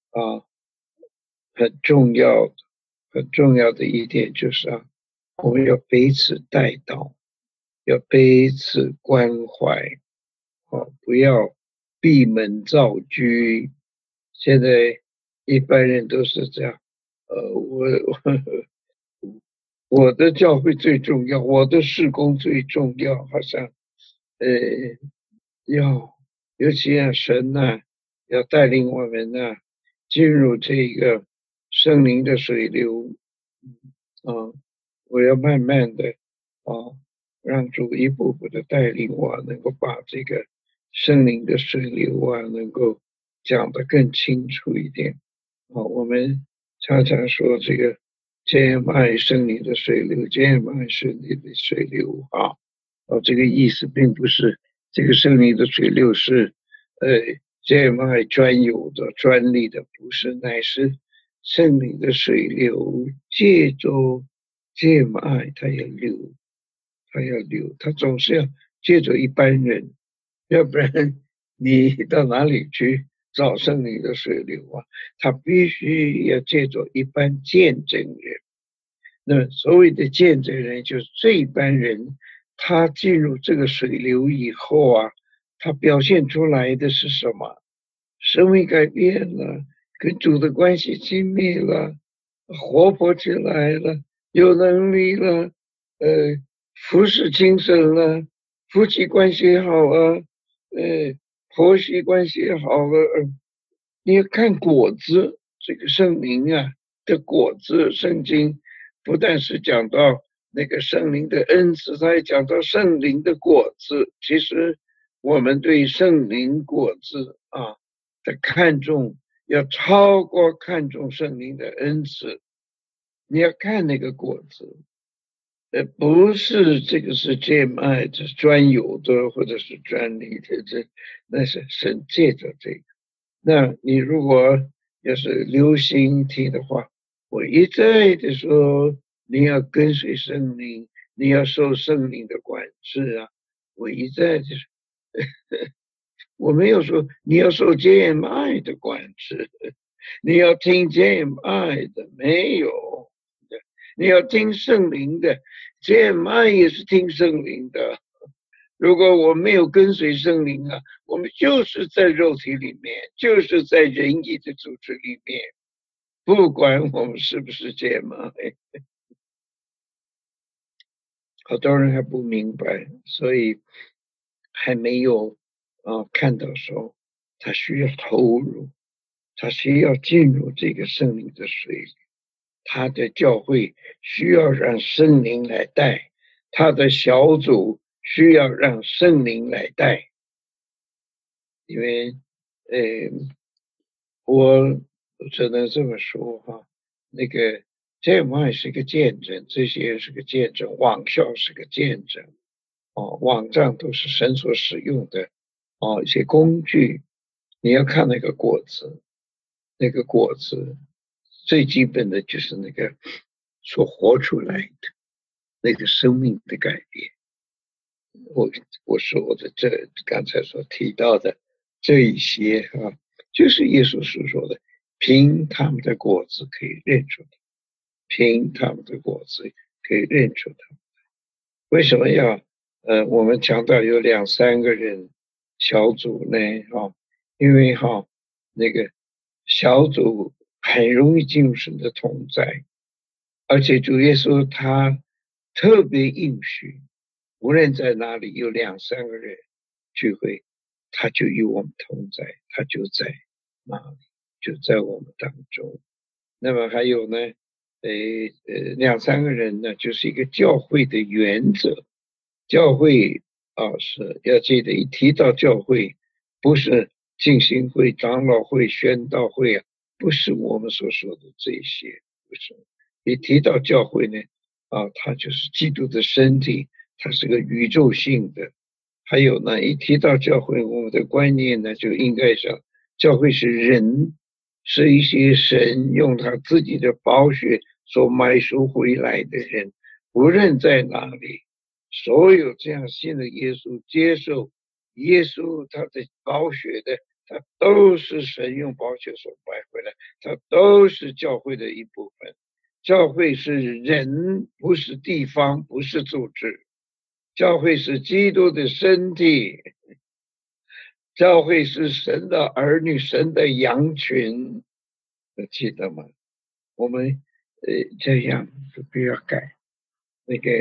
很重要、很重要的一点就是我们要彼此带祷，要彼此关怀，不要闭门造车。现在一般人都是这样，我的教会最重要，我的事工最重要，好像呃要尤其神要带领我们进入这个圣灵的水流我要慢慢的让主一步步的带领我，能够把这个圣灵的水流能够讲得更清楚一点我们常常说这个见爱圣灵的水流，见爱圣灵的水流这个意思并不是这个圣灵的水流是见爱专有的专利的，不是，乃是圣灵的水流借着见爱它要流，它总是要借着一般人，要不然你到哪里去找圣灵的水流它必须要借着一般见证人。那所谓的见证人就是这一般人，他进入这个水流以后他表现出来的是什么？生命改变了，跟主的关系亲密了，活泼起来了，有能力了，服侍精神了，夫妻关系好婆媳关系好了，你要看果子，这个圣灵的果子，圣经不但是讲到那个圣灵的恩赐，他也讲到圣灵的果子。其实我们对圣灵果子的看重，要超过看重圣灵的恩赐。你要看那个果子，不是这个是 GMI 这是专有的或者是专利的，那是神借着这个。那你如果要是流行听的话，我一再的说你要跟随圣灵，你要受圣灵的管制我一再的说我没有说你要受 GMI 的管制，你要听 GMI 的，没有，你要听圣灵的， GMI 也是听圣灵的。如果我没有跟随圣灵我们就是在肉体里面，就是在人意的组织里面，不管我们是不是 GMI。好多人还不明白，所以还没有看到说他需要投入，他需要进入这个圣灵的水里，他的教会需要让圣灵来带，他的小组需要让圣灵来带。因为我只能这么说那个JMI 是个见证，这些是个见证，网校是个见证网站都是神所使用的一些工具。你要看那个果子，那个果子最基本的就是那个所活出来的那个生命的改变。我说的这刚才所提到的这一些就是耶稣所说的，凭他们的果子可以认出他，凭他们的果子可以认出他。为什么要我们强调有2-3个人小组呢因为那个小组很容易进入神的同在，而且主耶稣他特别应许，无论在哪里有2-3个人聚会，他就与我们同在，他就在哪里，就在我们当中。那么还有呢2-3个人呢，就是一个教会的原则。教会是要记得，一提到教会，不是浸信会、长老会、宣道会不是我们所说的这些，不是。一提到教会呢它就是基督的身体，它是个宇宙性的。还有呢，一提到教会，我们的观念呢就应该上教会是人，是一些神用他自己的宝血所买赎回来的人，无论在哪里，所有这样信的耶稣，接受耶稣他的宝血的，他都是神用宝血所买回来，他都是教会的一部分。教会是人，不是地方，不是组织。教会是基督的身体，教会是神的儿女，神的羊群，记得吗？我们这样就不要改那个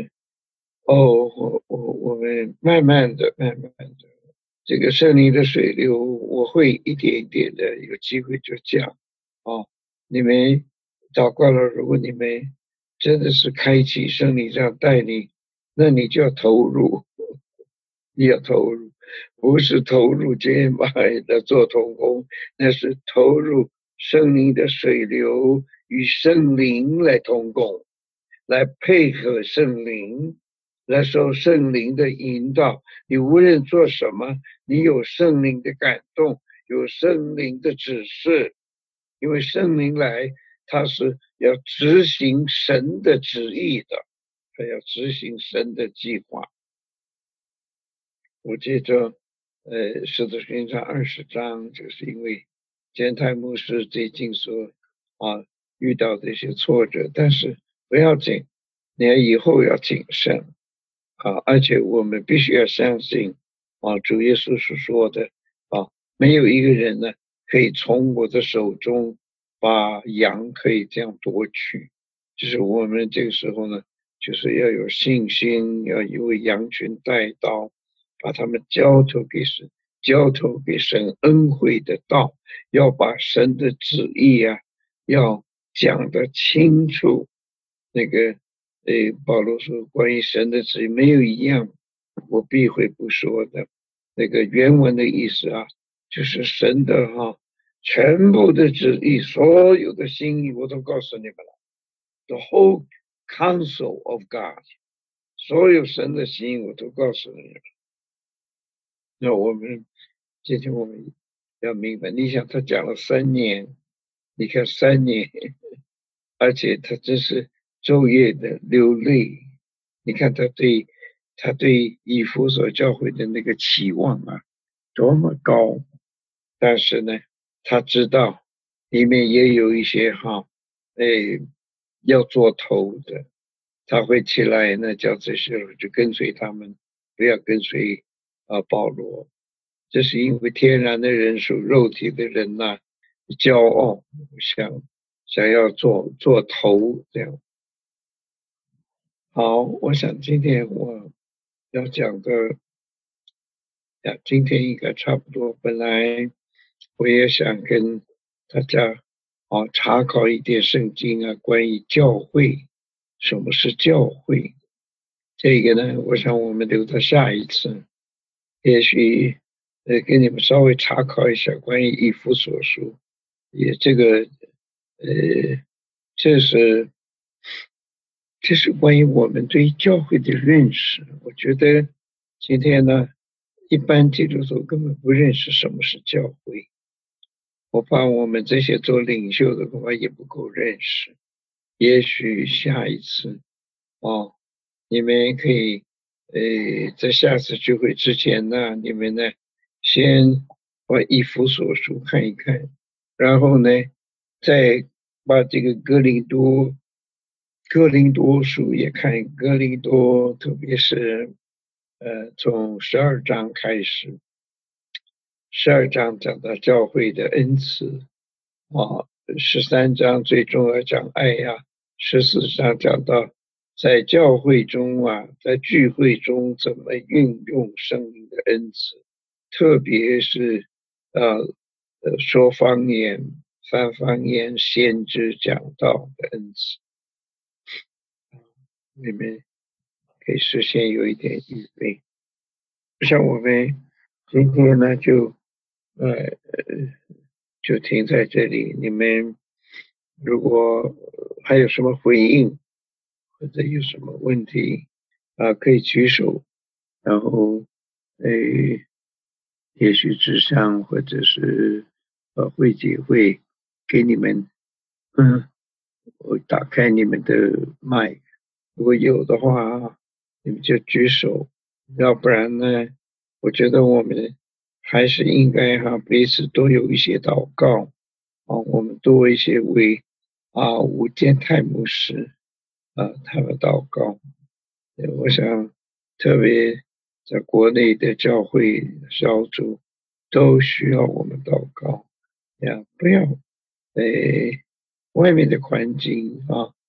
我们慢慢的这个圣灵的水流，我会一点一点的有机会就讲哦。你们祷告了，如果你们真的是开启圣灵这样带领，那你就要投入，你要投入，不是投入肩膀的做童工，那是投入圣灵的水流与圣灵来同工，来配合圣灵，来受圣灵的引导。你无论做什么，你有圣灵的感动，有圣灵的指示，因为圣灵来，他是要执行神的旨意的，他要执行神的计划。我记着使徒行传20章，就是因为监太牧师最近说遇到这些挫折，但是不要紧，你以后要谨慎而且我们必须要相信主耶稣所说的没有一个人呢可以从我的手中把羊可以这样夺取，就是我们这个时候呢，就是要有信心，要为羊群带刀，把他们交托给神，交托给神恩惠的道，要把神的旨意要讲得清楚。那个保罗说关于神的旨意没有一样我避讳不说的。那个原文的意思就是神的全部的旨意，所有的心意我都告诉你们了。The whole counsel of God， 所有神的心意我都告诉你们了。那今天我们要明白，你想他讲了3年，你看3年，而且他真是昼夜的流泪。你看他对以弗所教会的那个期望多么高，但是呢他知道里面也有一些要做头的，他会起来呢叫这些人就跟随他们，不要跟随保罗。这是因为天然的人属肉体的人骄傲，想要做头这样。好，我想今天我要讲的今天应该差不多。本来我也想跟大家查考一点圣经关于教会，什么是教会，这个呢我想我们留到下一次，也许给你们稍微查考一下关于以弗所书，也这是关于我们对教会的认识。我觉得今天呢一般基督徒根本不认识什么是教会，我怕我们这些做领袖的恐怕也不够认识。也许下一次你们可以在下次聚会之前呢，你们呢先把以弗所书看一看，然后呢再把这个哥林多书也看。哥林多特别是从12章开始，12章讲到教会的恩赐13章最重要讲爱14章讲到在教会中在聚会中怎么运用圣灵的恩赐，特别是说方言、翻方言、先知讲道的恩赐。你们可以事先有一点预备。像我们今天呢就停在这里，你们如果还有什么回应或者有什么问题可以举手，然后也许志向或者是会集会给你们，我打开你们的麦，如果有的话，你们就举手，要不然呢，我觉得我们还是应该彼此都有一些祷告我们多一些为吴建泰牧师他们祷告。我想特别在国内的教会小组都需要我们祷告呀，不要外面的环境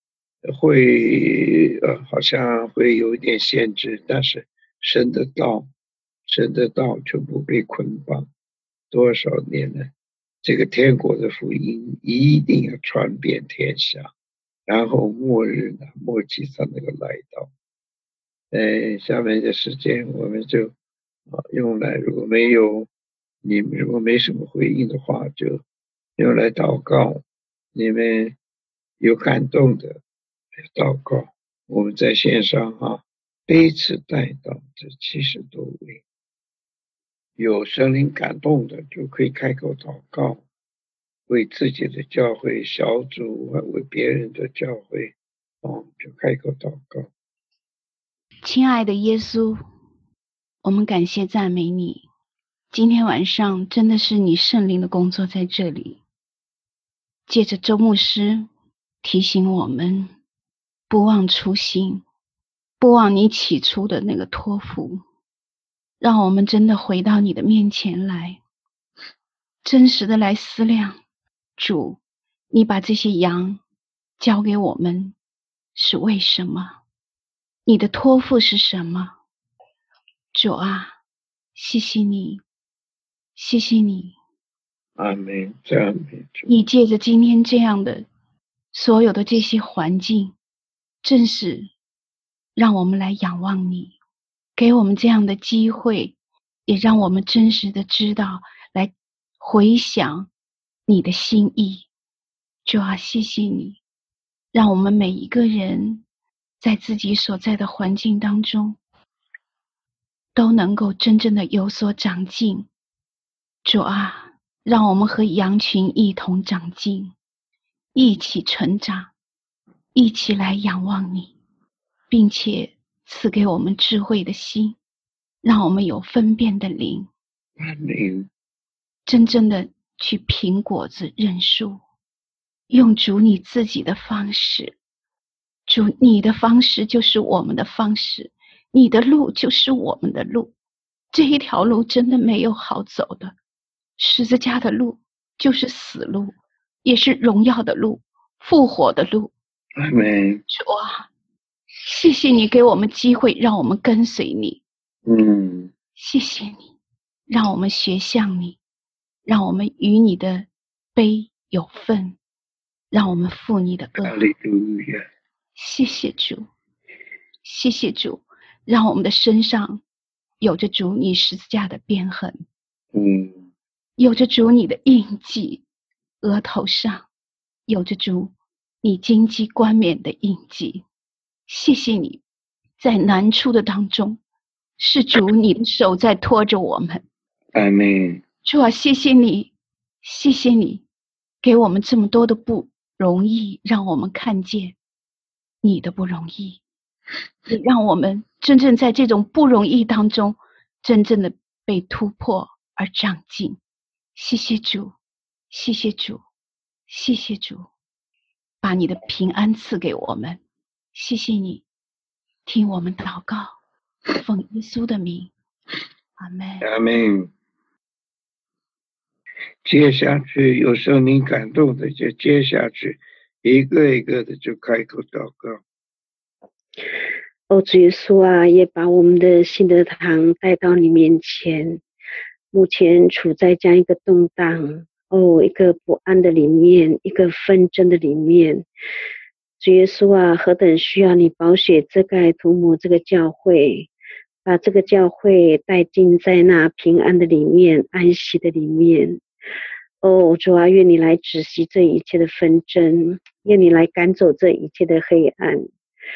会好像会有一点限制，但是神的道就不被捆绑。多少年了，这个天国的福音一定要传遍天下，然后末日呢，末期才能够来到。下面的时间我们就用来，如果你们如果没什么回应的话，就用来祷告。你们有感动的祷告，我们在线上彼此带到这70多位，有神灵感动的就可以开口祷告，为自己的教会小组为别人的教会就开口祷告。 亲爱的耶稣，我们感谢赞美你，今天晚上真的是你圣灵的工作在这里，借着周牧师提醒我们不忘初心，不忘你起初的那个托付，让我们真的回到你的面前来，真实的来思量，主，你把这些羊交给我们是为什么？你的托付是什么？主啊，谢谢你，谢谢你。 阿们，赞美主。 你借着今天这样的所有的这些环境，正是让我们来仰望你，给我们这样的机会，也让我们真实的知道，来回想你的心意。主啊，谢谢你，让我们每一个人在自己所在的环境当中，都能够真正的有所长进。主啊，让我们和羊群一同长进，一起成长，一起来仰望你，并且赐给我们智慧的心，让我们有分辨的灵，真正的去凭果子认树，用主你自己的方式。主，你的方式就是我们的方式，你的路就是我们的路，这一条路真的没有好走的，十字架的路就是死路，也是荣耀的路，复活的路。 阿们。 主啊，谢谢你给我们机会，让我们跟随你。谢谢你，让我们学像你，让我们与你的悲有份，让我们负你的恶。 哈利路亚。 谢谢主，谢谢主，让我们的身上有着主你十字架的鞭痕，有着主你的印记，额头上有着主你荆棘冠冕的印记。谢谢你，在难处的当中，是主你的手在拖着我们。 阿们。 主啊，谢谢你，谢谢你给我们这么多的不容易，让我们看见你的不容易，也让我们真正在这种不容易当中真正的被突破而长进。谢谢主，谢谢主，谢谢主，把你的平安赐给我们。谢谢你，听我们祷告，奉耶稣的名，阿们。 阿们。接下去有圣灵感动的就接下去，一个一个的就开口祷告。 主耶稣啊，也把我们的信德堂带到你面前，目前处在这样一个动荡一个不安的里面，一个纷争的里面。主耶稣啊，何等需要你宝血遮盖涂抹这个教会，把这个教会带进在那平安的里面，安息的里面。主啊，愿你来止息这一切的纷争，愿你来赶走这一切的黑暗。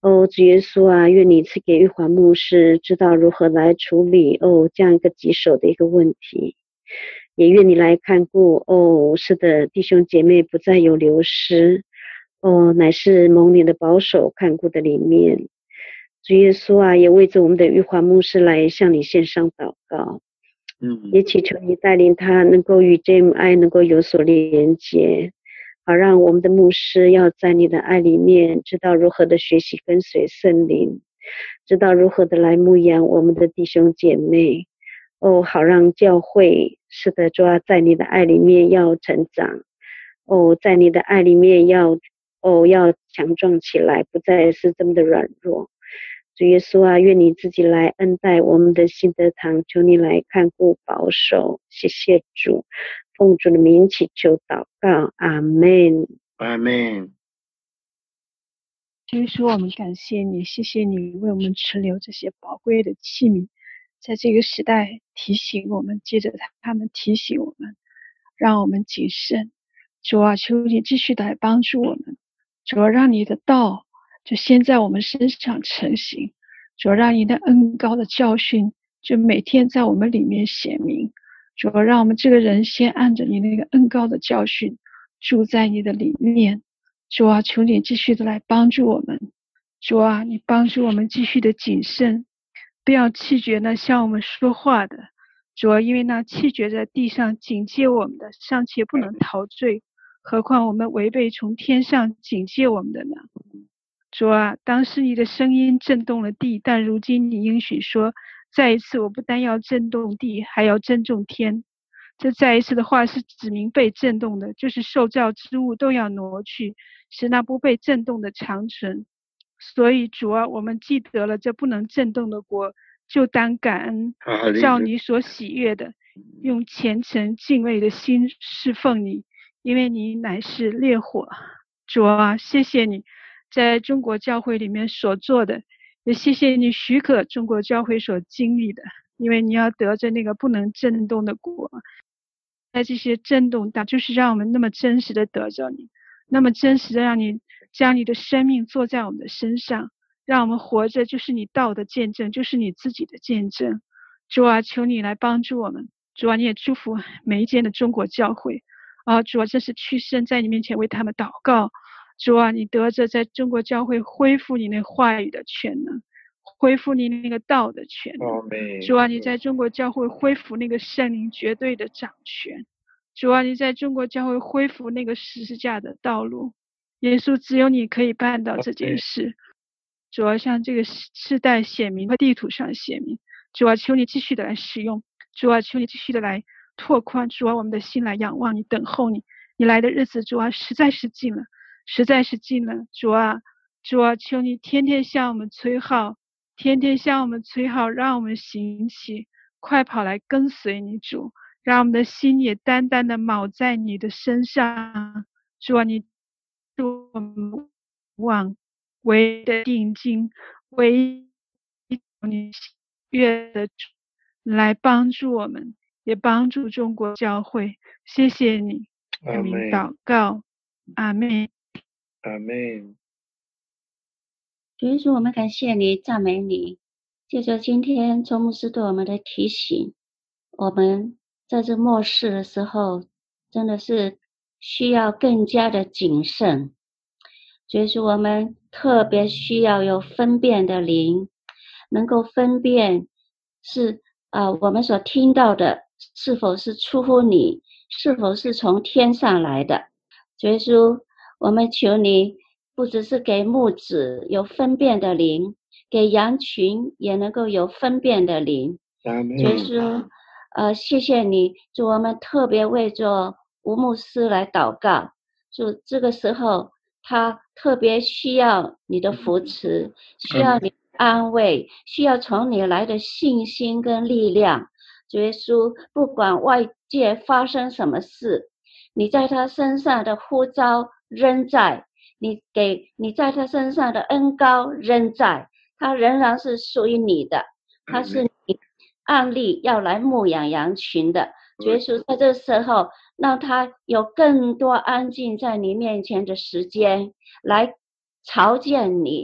主耶稣啊，愿你赐给玉华牧师知道如何来处理这样一个棘手的一个问题，也愿你来看顾是的，弟兄姐妹不再有流失乃是蒙你的保守看顾的里面。主耶稣啊，也为着我们的玉华牧师来向你献上祷告，也祈求你带领他能够与 JMI 能够有所连结，好让我们的牧师要在你的爱里面知道如何的学习跟随圣灵，知道如何的来牧养我们的弟兄姐妹好让教会是的主要在你的爱里面要成长在你的爱里面要强壮起来，不再是这么的软弱。主耶稣啊，愿你自己来恩待我们的新德堂，求你来看顾保守，谢谢主，奉主的名祈求祷告，阿们。 阿们。 主耶稣，我们感谢你，谢谢你为我们持留这些宝贵的器皿，在这个时代提醒我们，接着他们提醒我们，让我们谨慎。主啊，求你继续来帮助我们，主啊，让你的道就先在我们身上成型，主啊，让你的恩膏的教训就每天在我们里面显明，主啊，让我们这个人先按着你那个恩膏的教训住在你的里面。主啊，求你继续的来帮助我们，主啊，你帮助我们继续的谨慎，不要弃绝那向我们说话的，主啊，因为那弃绝在地上警戒我们的尚且不能逃罪，何况我们违背从天上警戒我们的呢？主啊，当时你的声音震动了地，但如今你应许说，再一次我不单要震动地，还要震动天。这再一次的话是指明被震动的，就是受造之物都要挪去，使那不被震动的长存。所以主啊，我们记得了这不能震动的国，就当感恩，照你所喜悦的，用虔诚敬畏的心侍奉你，因为你乃是烈火。主啊，谢谢你在中国教会里面所做的，也谢谢你许可中国教会所经历的，因为你要得着那个不能震动的国，在这些震动当中，就是让我们那么真实的得着你，那么真实的让你将你的生命做在我们的身上，让我们活着就是你道的见证，就是你自己的见证。主啊，求你来帮助我们，主啊，你也祝福每一间的中国教会主啊，这是屈身在你面前为他们祷告。主啊，你得着在中国教会恢复你那话语的全能，恢复你那个道的全能。主啊，你在中国教会恢复那个圣灵绝对的掌权。主啊，你在中国教会恢复那个十字架的道路。耶稣，只有你可以办到这件事。主啊，向这个世代显明和地图上显明。主啊，求你继续的来使用。主啊，求你继续的来拓宽。主啊，我们的心来仰望你，等候你。你来的日子，主啊，实在是近了，实在是近了。主啊，主啊，求你天天向我们催号，天天向我们催号，让我们行起，快跑来跟随你。主，让我们的心也单单的铆在你的身上。主啊，你祝我们望唯的定睛，唯一你悦的主来帮助我们，也帮助中国教会。谢谢你，阿们。祷告，阿们， 阿们。 主耶稣，我们感谢你，赞美你。借着今天周牧师对我们的提醒，我们在这末世的时候，真的是需要更加的谨慎。主耶稣，我们特别需要有分辨的灵，能够分辨是我们所听到的是否是出乎你，是否是从天上来的。主耶稣，我们求你不只是给牧子有分辨的灵，给羊群也能够有分辨的灵。主耶稣，谢谢你，主，我们特别为着吴牧师来祷告。主，这个时候他特别需要你的扶持，需要你安慰，需要从你来的信心跟力量。主耶稣，不管外界发生什么事，你在他身上的呼召仍在，你在他身上的恩膏仍在，他仍然是属于你的，他是你按例要来牧养羊群的。主耶稣，在这时候让他有更多安静在你面前的时间，来朝见你，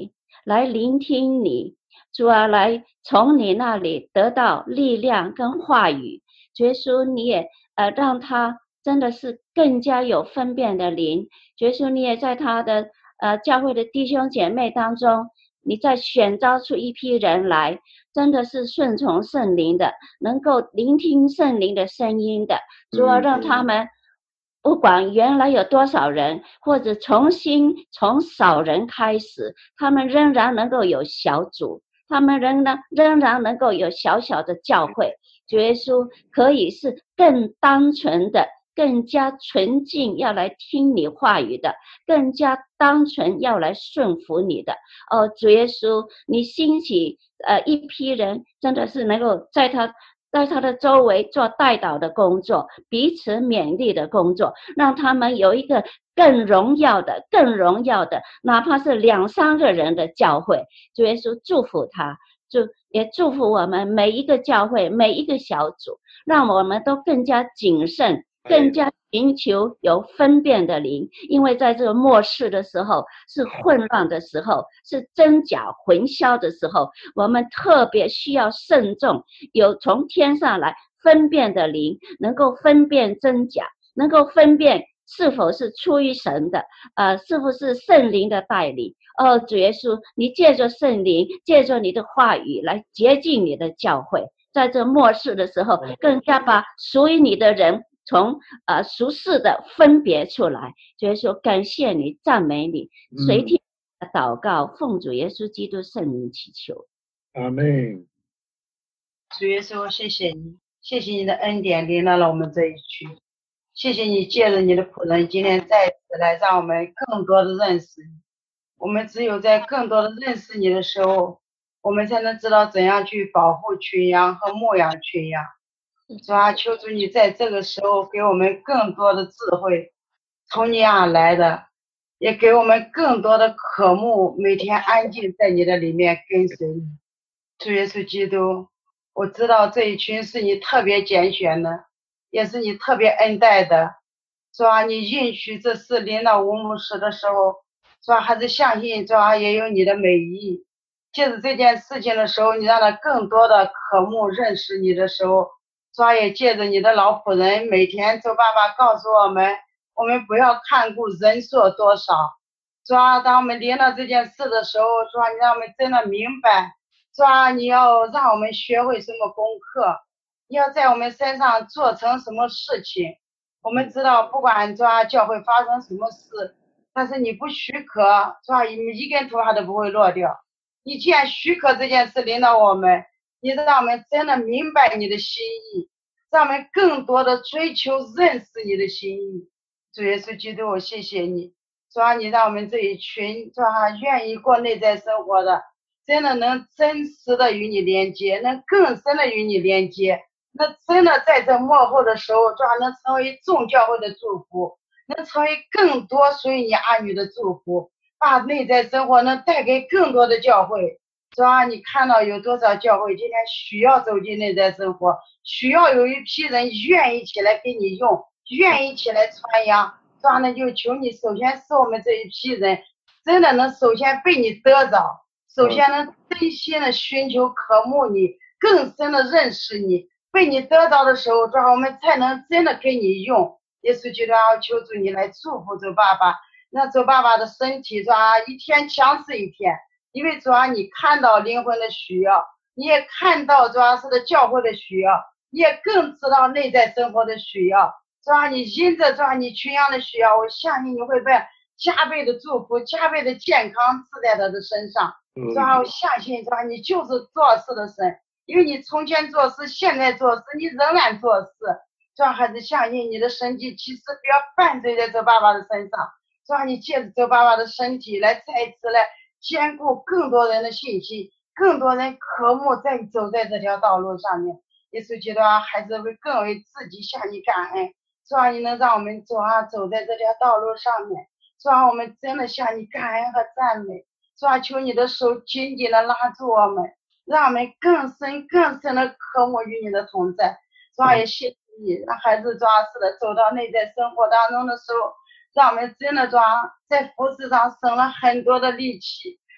来聆听你，主啊，来从你那里得到力量跟话语。主耶稣，你也让他真的是更加有分辨的灵。主耶稣，你也在他的教会的弟兄姐妹当中，你再选召出一批人来，真的是顺从圣灵的，能够聆听圣灵的声音的。主啊，让他们不管原来有多少人，或者重新从少人开始，他们仍然能够有小组，他们仍然能够有小小的教会。主耶稣，可以是更单纯的，更加纯净要来听你话语的，更加单纯要来顺服你的。主耶稣，你兴起一批人，真的是能够在他的周围做代祷的工作，彼此勉励的工作，让他们有一个更荣耀的，哪怕是2、3个人的教会。主耶稣，祝福他，也祝福我们每一个教会，每一个小组，让我们都更加谨慎，更加寻求有分辨的灵。因为在这个末世的时候，是混乱的时候，是真假混淆的时候，我们特别需要慎重，有从天上来分辨的灵，能够分辨真假，能够分辨是否是出于神的，是不是圣灵的带领。主耶稣，你借着圣灵，借着你的话语来洁净你的教会，在这末世的时候，更加把属于你的人从俗世的分别出来。主耶稣，感谢你，赞美你，随听祷告，奉主耶稣基督圣名祈求， 阿们。 主耶稣，谢谢你，谢谢你的恩典临到了我们这一区，谢谢你借着你的仆人今天再次来让我们更多的认识你。我们只有在更多的认识你的时候，我们才能知道怎样去保护群羊和牧养群羊。主啊，求主你在这个时候给我们更多的智慧，从你而来的，也给我们更多的渴慕，每天安静在你的里面跟随你。主耶稣基督，我知道这一群是你特别拣选的，也是你特别恩待的。主啊，你允许这事临到吴牧师的时候，主啊，还是相信主啊也有你的美意。借着这件事情的时候，你让他更多的渴慕认识你的时候，主啊也借着你的老仆人每天主爸爸告诉我们不要看顾人数多少。主啊，当我们临到这件事的时候，主啊你让我们真的明白，主啊你要让我们学会什么功课，你要在我们身上做成什么事情。我们知道不管主啊教会发生什么事，但是你不许可，主啊一根头发都不会落掉。你既然许可这件事临到我们，你让我们真的明白你的心意，让我们更多的追求认识你的心意。主耶稣基督，我谢谢你，主啊你让我们这一群主啊愿意过内在生活的，真的能真实的与你连接，能更深的与你连接，那真的在这末后的时候，主啊能成为众教会的祝福，能成为更多属于你儿女的祝福，把内在生活能带给更多的教会。主啊，你看到有多少教会今天需要走进内在生活，需要有一批人愿意起来给你用，愿意起来传扬。主啊，那就求你首先使我们这一批人真的能首先被你得着，首先能真心的寻求渴慕你，更深的认识你，被你得着的时候，主啊我们才能真的给你用。耶稣基督啊，求主你来祝福周爸爸，让周爸爸的身体主啊一天强势一天。因为主啊你看到灵魂的需要，你也看到主啊是的教会的需要，你也更知道内在生活的需要。主啊你因着主啊你群羊的需要，我相信你会被加倍的祝福，加倍的健康赐在他的身上。主啊我相信主啊你就是做事的神，因为你从前做事，现在做事，你仍然做事。主啊还是相信你的神迹其实不要犯罪在周爸爸的身上。主啊你借着周爸爸的身体来再一次来兼顾更多人的信心，更多人渴慕在走在这条道路上面。耶稣基督啊，孩子会更为自己向你感恩。主啊你能让我们走在这条道路上面，主啊我们真的向你感恩和赞美。主啊求你的手紧紧的拉住我们，让我们更深的渴慕与你的同在。主啊也谢谢你让孩子主啊是的走到内在生活当中的时候，让我们真的主啊在服事上省了很多的力气，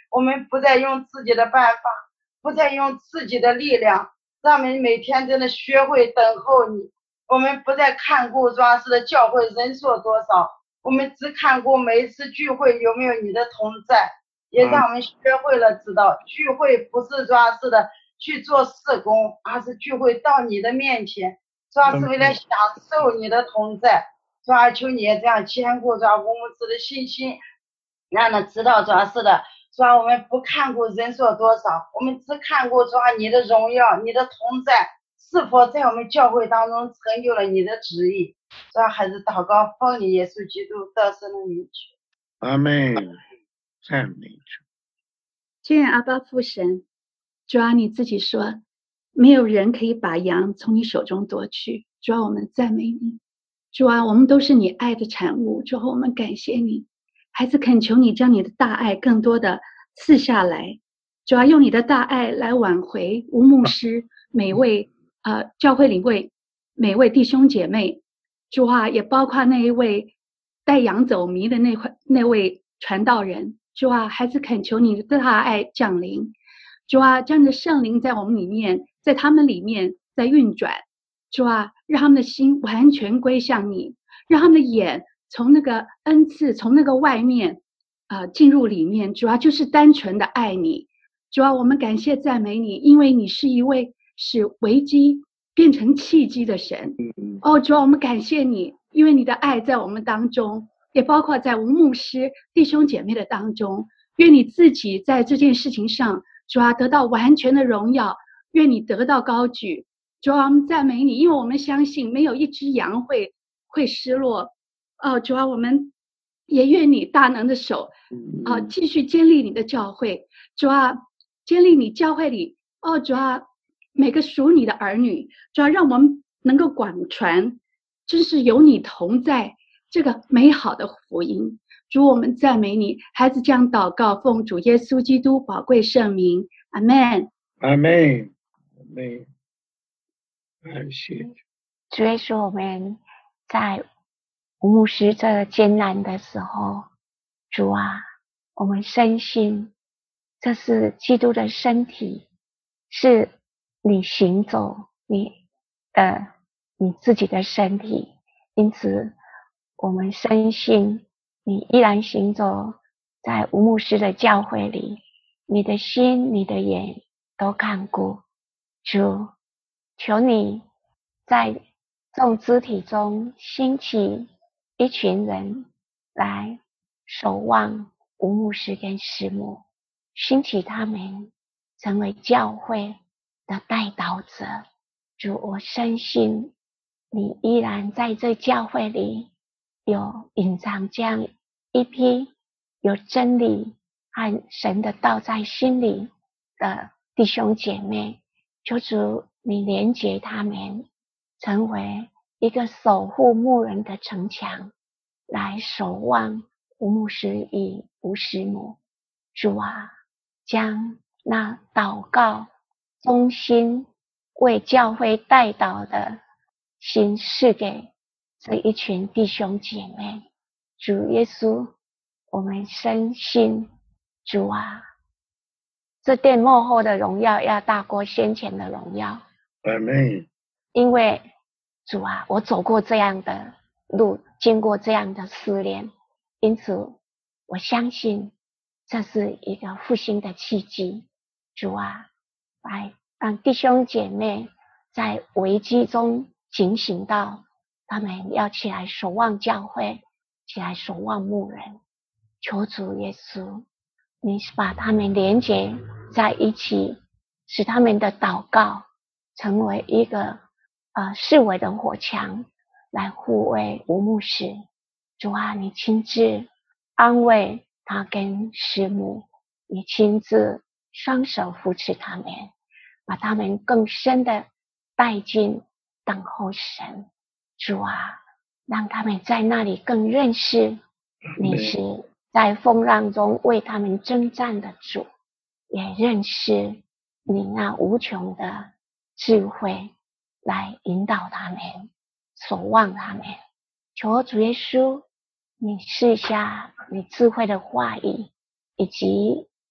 我们不再用自己的办法，不再用自己的力量，让我们每天真的学会等候你。我们不再看顾主要是的教会人数多少，我们只看顾每一次聚会有没有你的同在，也让我们学会了知道聚会不是主要是的去做事工，而是聚会到你的面前，主要是为了享受你的同在。主要求你也这样坚固主要无牧师的信心，让他知道主要是的，主要我们不看顾人数多少，我们只看顾主要你的荣耀，你的同在是否在我们教会当中成就了你的旨意。主要还是祷告奉你耶稣基督得胜的名求。 阿们，赞美主。 亲爱阿爸父神，主啊，你自己说，没有人可以把羊从你手中夺去。主啊，我们赞美你。主啊，我们都是你爱的产物。主啊，我们感谢你。孩子恳求你将你的大爱更多的赐下来。主啊，用你的大爱来挽回吴牧师每位教会里每位弟兄姐妹。主啊，也包括那一位带羊走迷的那位传道人。主啊，孩子恳求你的大爱降临。主啊，这样的圣灵在我们里面，在他们里面在运转。主啊，让他们的心完全归向你，让他们的眼从那个恩赐，从那个外面进入里面。主啊，就是单纯的爱你。主啊，我们感谢赞美你，因为你是一位使危机变成契机的神。主啊，我们感谢你，因为你的爱在我们当中，也包括在吴牧师弟兄姐妹的当中。愿你自己在这件事情上，主啊，得到完全的荣耀，愿你得到高举。主啊，我们赞美你，因为我们相信没有一只羊会失落。主啊，我们也愿你大能的手继续建立你的教会。主啊，建立你教会里主啊，每个属你的儿女。主啊，让我们能够广传真是有你同在这个美好的福音。主，我们赞美你。孩子将祷告奉主耶稣基督宝贵圣名，阿们。 阿们，阿们。感谢主耶稣，我们在吴牧师这艰难的时候，主啊，我们深信这是基督的身体，是你行走你自己的身体，因此我们深信你依然行走在吴牧师的教会里，你的心你的眼都看顾。主，求你在众肢体中兴起一群人来守望吴牧师跟师母，兴起他们成为教会的带导者。主，我深信你依然在这教会里有隐藏这样一批有真理和神的道在心里的弟兄姐妹，求主你连结他们，成为一个守护牧人的城墙，来守望吴牧师与吴师母。主啊，将那祷告忠心为教会代祷的心赐给这一群弟兄姐妹。主耶稣，我们深信，主啊，这殿幕后的荣耀要大过先前的荣耀。 阿们。 因为主啊，我走过这样的路，经过这样的试炼，因此我相信这是一个复兴的契机。主啊，来让弟兄姐妹在危机中警醒到，他们要起来守望教会，起来守望牧人。求主耶稣，你把他们连结在一起，使他们的祷告成为一个四围的火墙，来护卫吴牧师。主啊，你亲自安慰他跟师母，你亲自双手扶持他们，把他们更深的带进等候神。主啊，让他们在那里更认识你是在风浪中为他们征战的主，也认识你那无穷的智慧来引导他们，守望他们。求主耶稣，你赐下你智慧的话语，以及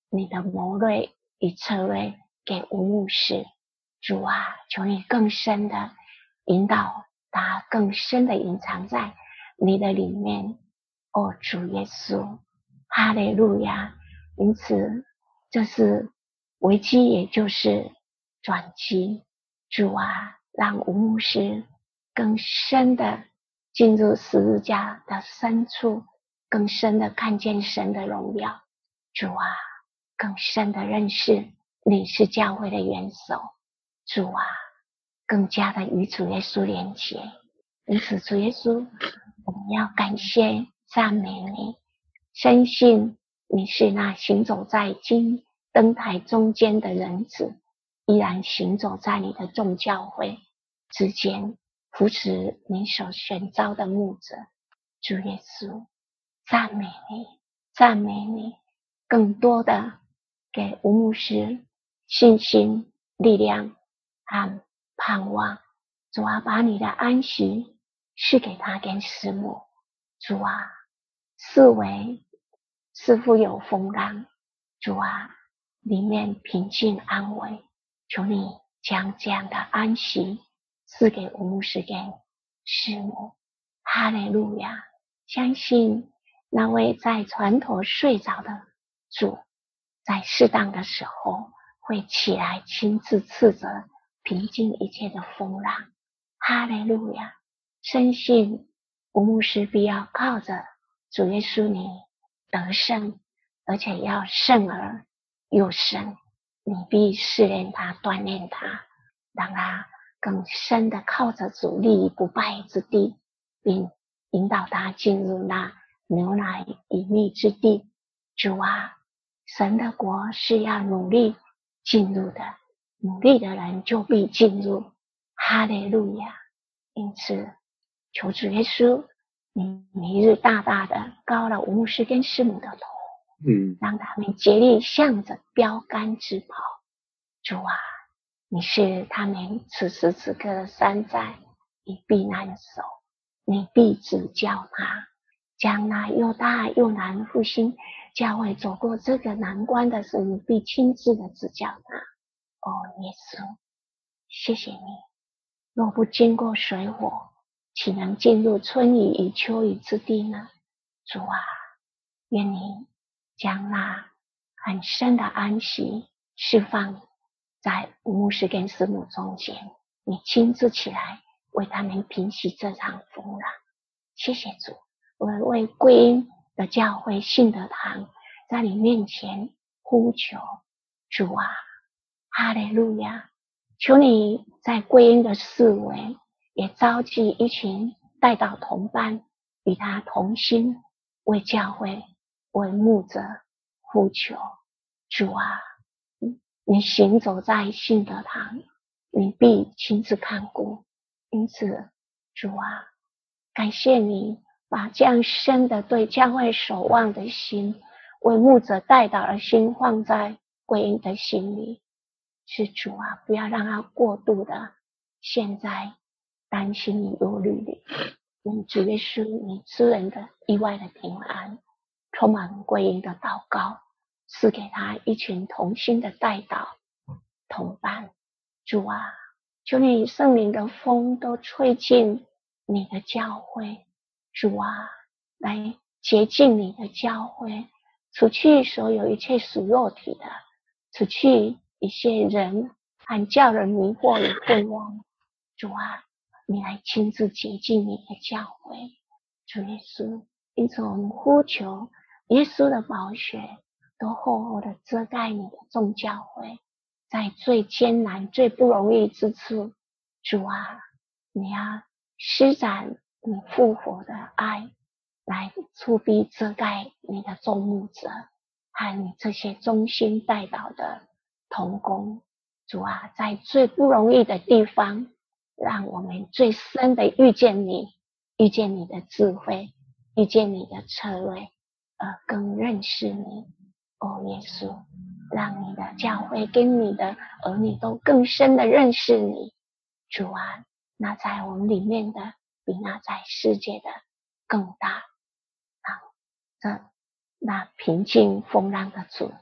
你的谋略与策略给吴牧师。主啊，求你更深的引导他，更深的隐藏在你的里面。哦，主耶稣，哈利路亚！因此，这是危机，也就是转机。主啊，让吴牧师更深的进入十字架的深处，更深的看见神的荣耀。主啊，更深的认识你是教会的元首。主啊，更加的与主耶稣连结。因此，主耶稣，我们要感谢赞美你，深信你是那行走在金灯台中间的人子，依然行走在你的众教会之间，扶持你所选召的牧者。主耶稣，赞美你，赞美你，更多的给吴牧师信心、力量和盼望。主啊，把你的安息赐给他跟师母。主啊，四围似乎有风浪，主啊，里面平静安稳。求你将这样的安息赐给吴牧师跟师母。哈利路亚！相信那位在船头睡着的主，在适当的时候会起来亲自斥责平静一切的风浪。哈利路亚！深信吴牧师必要靠着主耶稣你得胜，而且要胜而又胜。你必试炼他，锻炼他，让他更深的靠着主立于不败之地，并引导他进入那牛奶与蜜之地。主啊，神的国是要努力进入的，努力的人就必进入。哈利路亚！因此，求主耶稣，你每日大大的高了吴牧师跟师母的头，让他们竭力向着标杆直跑。主啊，你是他们此时此刻的山寨与避难所，你必指教他，将那又大又难复兴教会走过这个难关的事，你必亲自的指教他。哦，耶稣，谢谢你。若不经过水火，岂能进入春雨与秋雨之地呢？主啊，愿你将那很深的安息释放在吴牧师跟师母中间，你亲自起来为他们平息这场风浪。谢谢主，我为归因的教会信德堂在你面前呼求。主啊，哈利路亚！求你在归因的四围也召集一群代祷同伴，与他同心，为教会、为牧者呼求。主啊，你行走在信德堂，你必亲自看顾。因此，主啊，感谢你把这样深的对教会守望的心，为牧者代祷的心放在归因的心里。是主啊，不要让他过度的陷在担心与忧虑里。用主耶稣你赐人的意外的平安，充满归因的祷告，赐给他一群同心的代祷同伴。主啊，求你圣灵的风都吹进你的教会。主啊，来洁净你的教会，除去所有一切属肉体的，除去一些人和叫人迷惑与混乱。主啊，你来亲自洁净你的教会。主耶稣，因此我们呼求耶稣的宝血都厚厚的遮盖你的众教会，在最艰难最不容易之处，主啊，你要施展你复活的爱，来出必遮盖你的众牧者和你这些忠心代祷的同工。主啊，在最不容易的地方，让我们最深的遇见你，遇见你的智慧，遇见你的策略，更认识你。哦，耶稣，让你的教会跟你的儿女都更深的认识你。主啊，那在我们里面的比那在世界的更大。那平静风浪的主，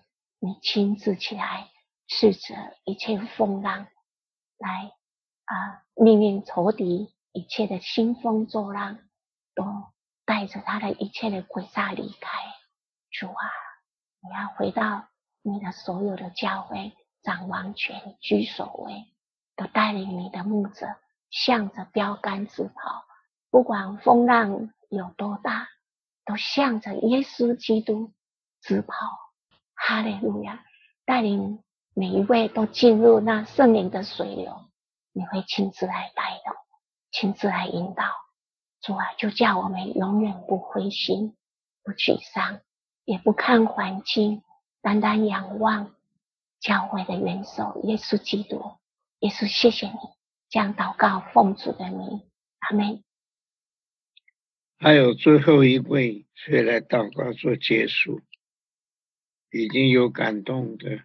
你亲自起来斥责一切风浪，来命令仇敌一切的兴风作浪都带着他的一切的诡诈离开。主啊，你要回到你的所有的教会，掌王权，居首位，都带领你的牧者向着标杆直跑，不管风浪有多大，都向着耶稣基督直跑。哈利路亚！带领每一位都进入那圣灵的水流，你会亲自来带动，亲自来引导。主啊，就叫我们永远不灰心，不沮丧，也不看环境，单单仰望教会的元首耶稣基督。耶稣，谢谢你，这样祷告奉主的名，阿们。 还有最后一位，谁来祷告做结束？已经有感动的。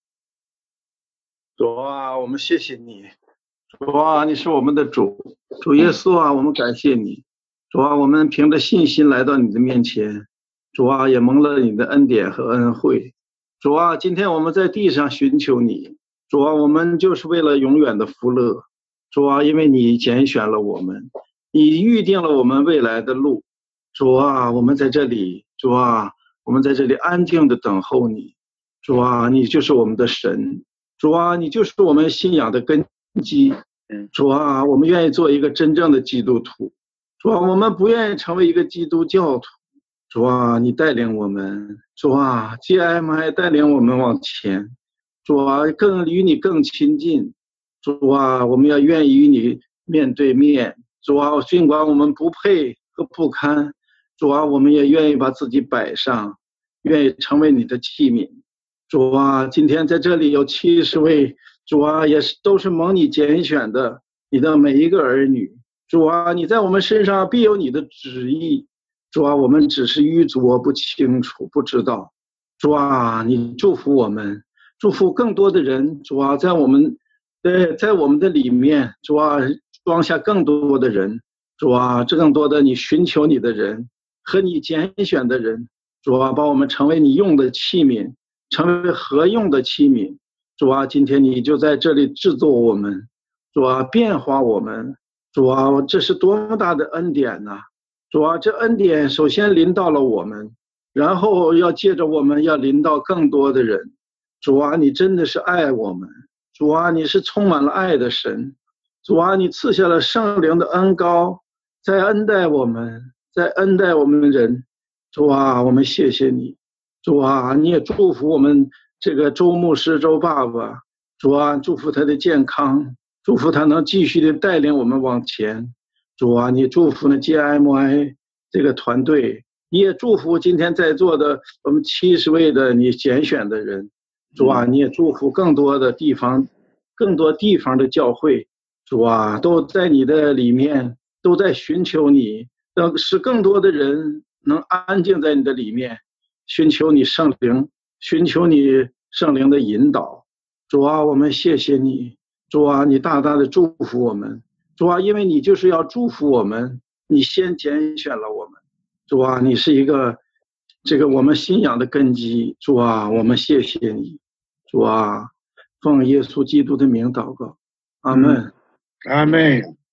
主啊，我们谢谢你。主啊，你是我们的主，主耶稣啊，我们感谢你。主啊，我们凭着信心来到你的面前，主啊，也蒙了你的恩典和恩惠。主啊，今天我们在地上寻求你，主啊，我们就是为了永远的福乐。主啊，因为你拣选了我们，你预定了我们未来的路。主啊，我们在这里，主啊，我们在这里安静的等候你。主啊，你就是我们的神。主啊，你就是我们信仰的根基。主啊，我们愿意做一个真正的基督徒。主啊，我们不愿意成为一个基督教徒。主啊，你带领我们。主啊 ，GMI 带领我们往前。主啊，更与你更亲近。主啊，我们要愿意与你面对面。主啊，尽管我们不配和不堪，主啊，我们也愿意把自己摆上，愿意成为你的器皿。主啊，今天在这里有70位，主啊，也是都是蒙你拣选的，你的每一个儿女。主啊，你在我们身上必有你的旨意。主啊，我们只是愚拙，不清楚，不知道。主啊，你祝福我们，祝福更多的人。主啊，在我们的里面，主啊，装下更多的人。主啊，这更多的你寻求你的人和你拣选的人。主啊，把我们成为你用的器皿，成为合用的器皿。主啊，今天你就在这里制作我们，主啊，变化我们。主啊，这是多么大的恩典呐！主啊，这恩典首先临到了我们，然后要借着我们要临到更多的人。主啊，你真的是爱我们。主啊，你是充满了爱的神。主啊，你赐下了圣灵的恩膏，在恩待我们，在恩待我们的人。主啊，我们谢谢你。主啊，你也祝福我们这个周牧师周爸爸。主啊，祝福他的健康，祝福他能继续的带领我们往前。主啊，你祝福呢 GMI 这个团队，你也祝福今天在座的我们70位的你拣选的人。主啊，你也祝福更多地方的教会。主啊，都在你的里面，都在寻求你，使更多的人能安静在你的里面，寻求你圣灵，寻求你圣灵的引导。主啊，我们谢谢你。主啊，你大大的祝福我们。主啊，因为你就是要祝福我们，你先拣选了我们。主啊，你是一个我们信仰的根基。主啊，我们谢谢你。主啊，奉耶稣基督的名祷告，阿们。 阿们。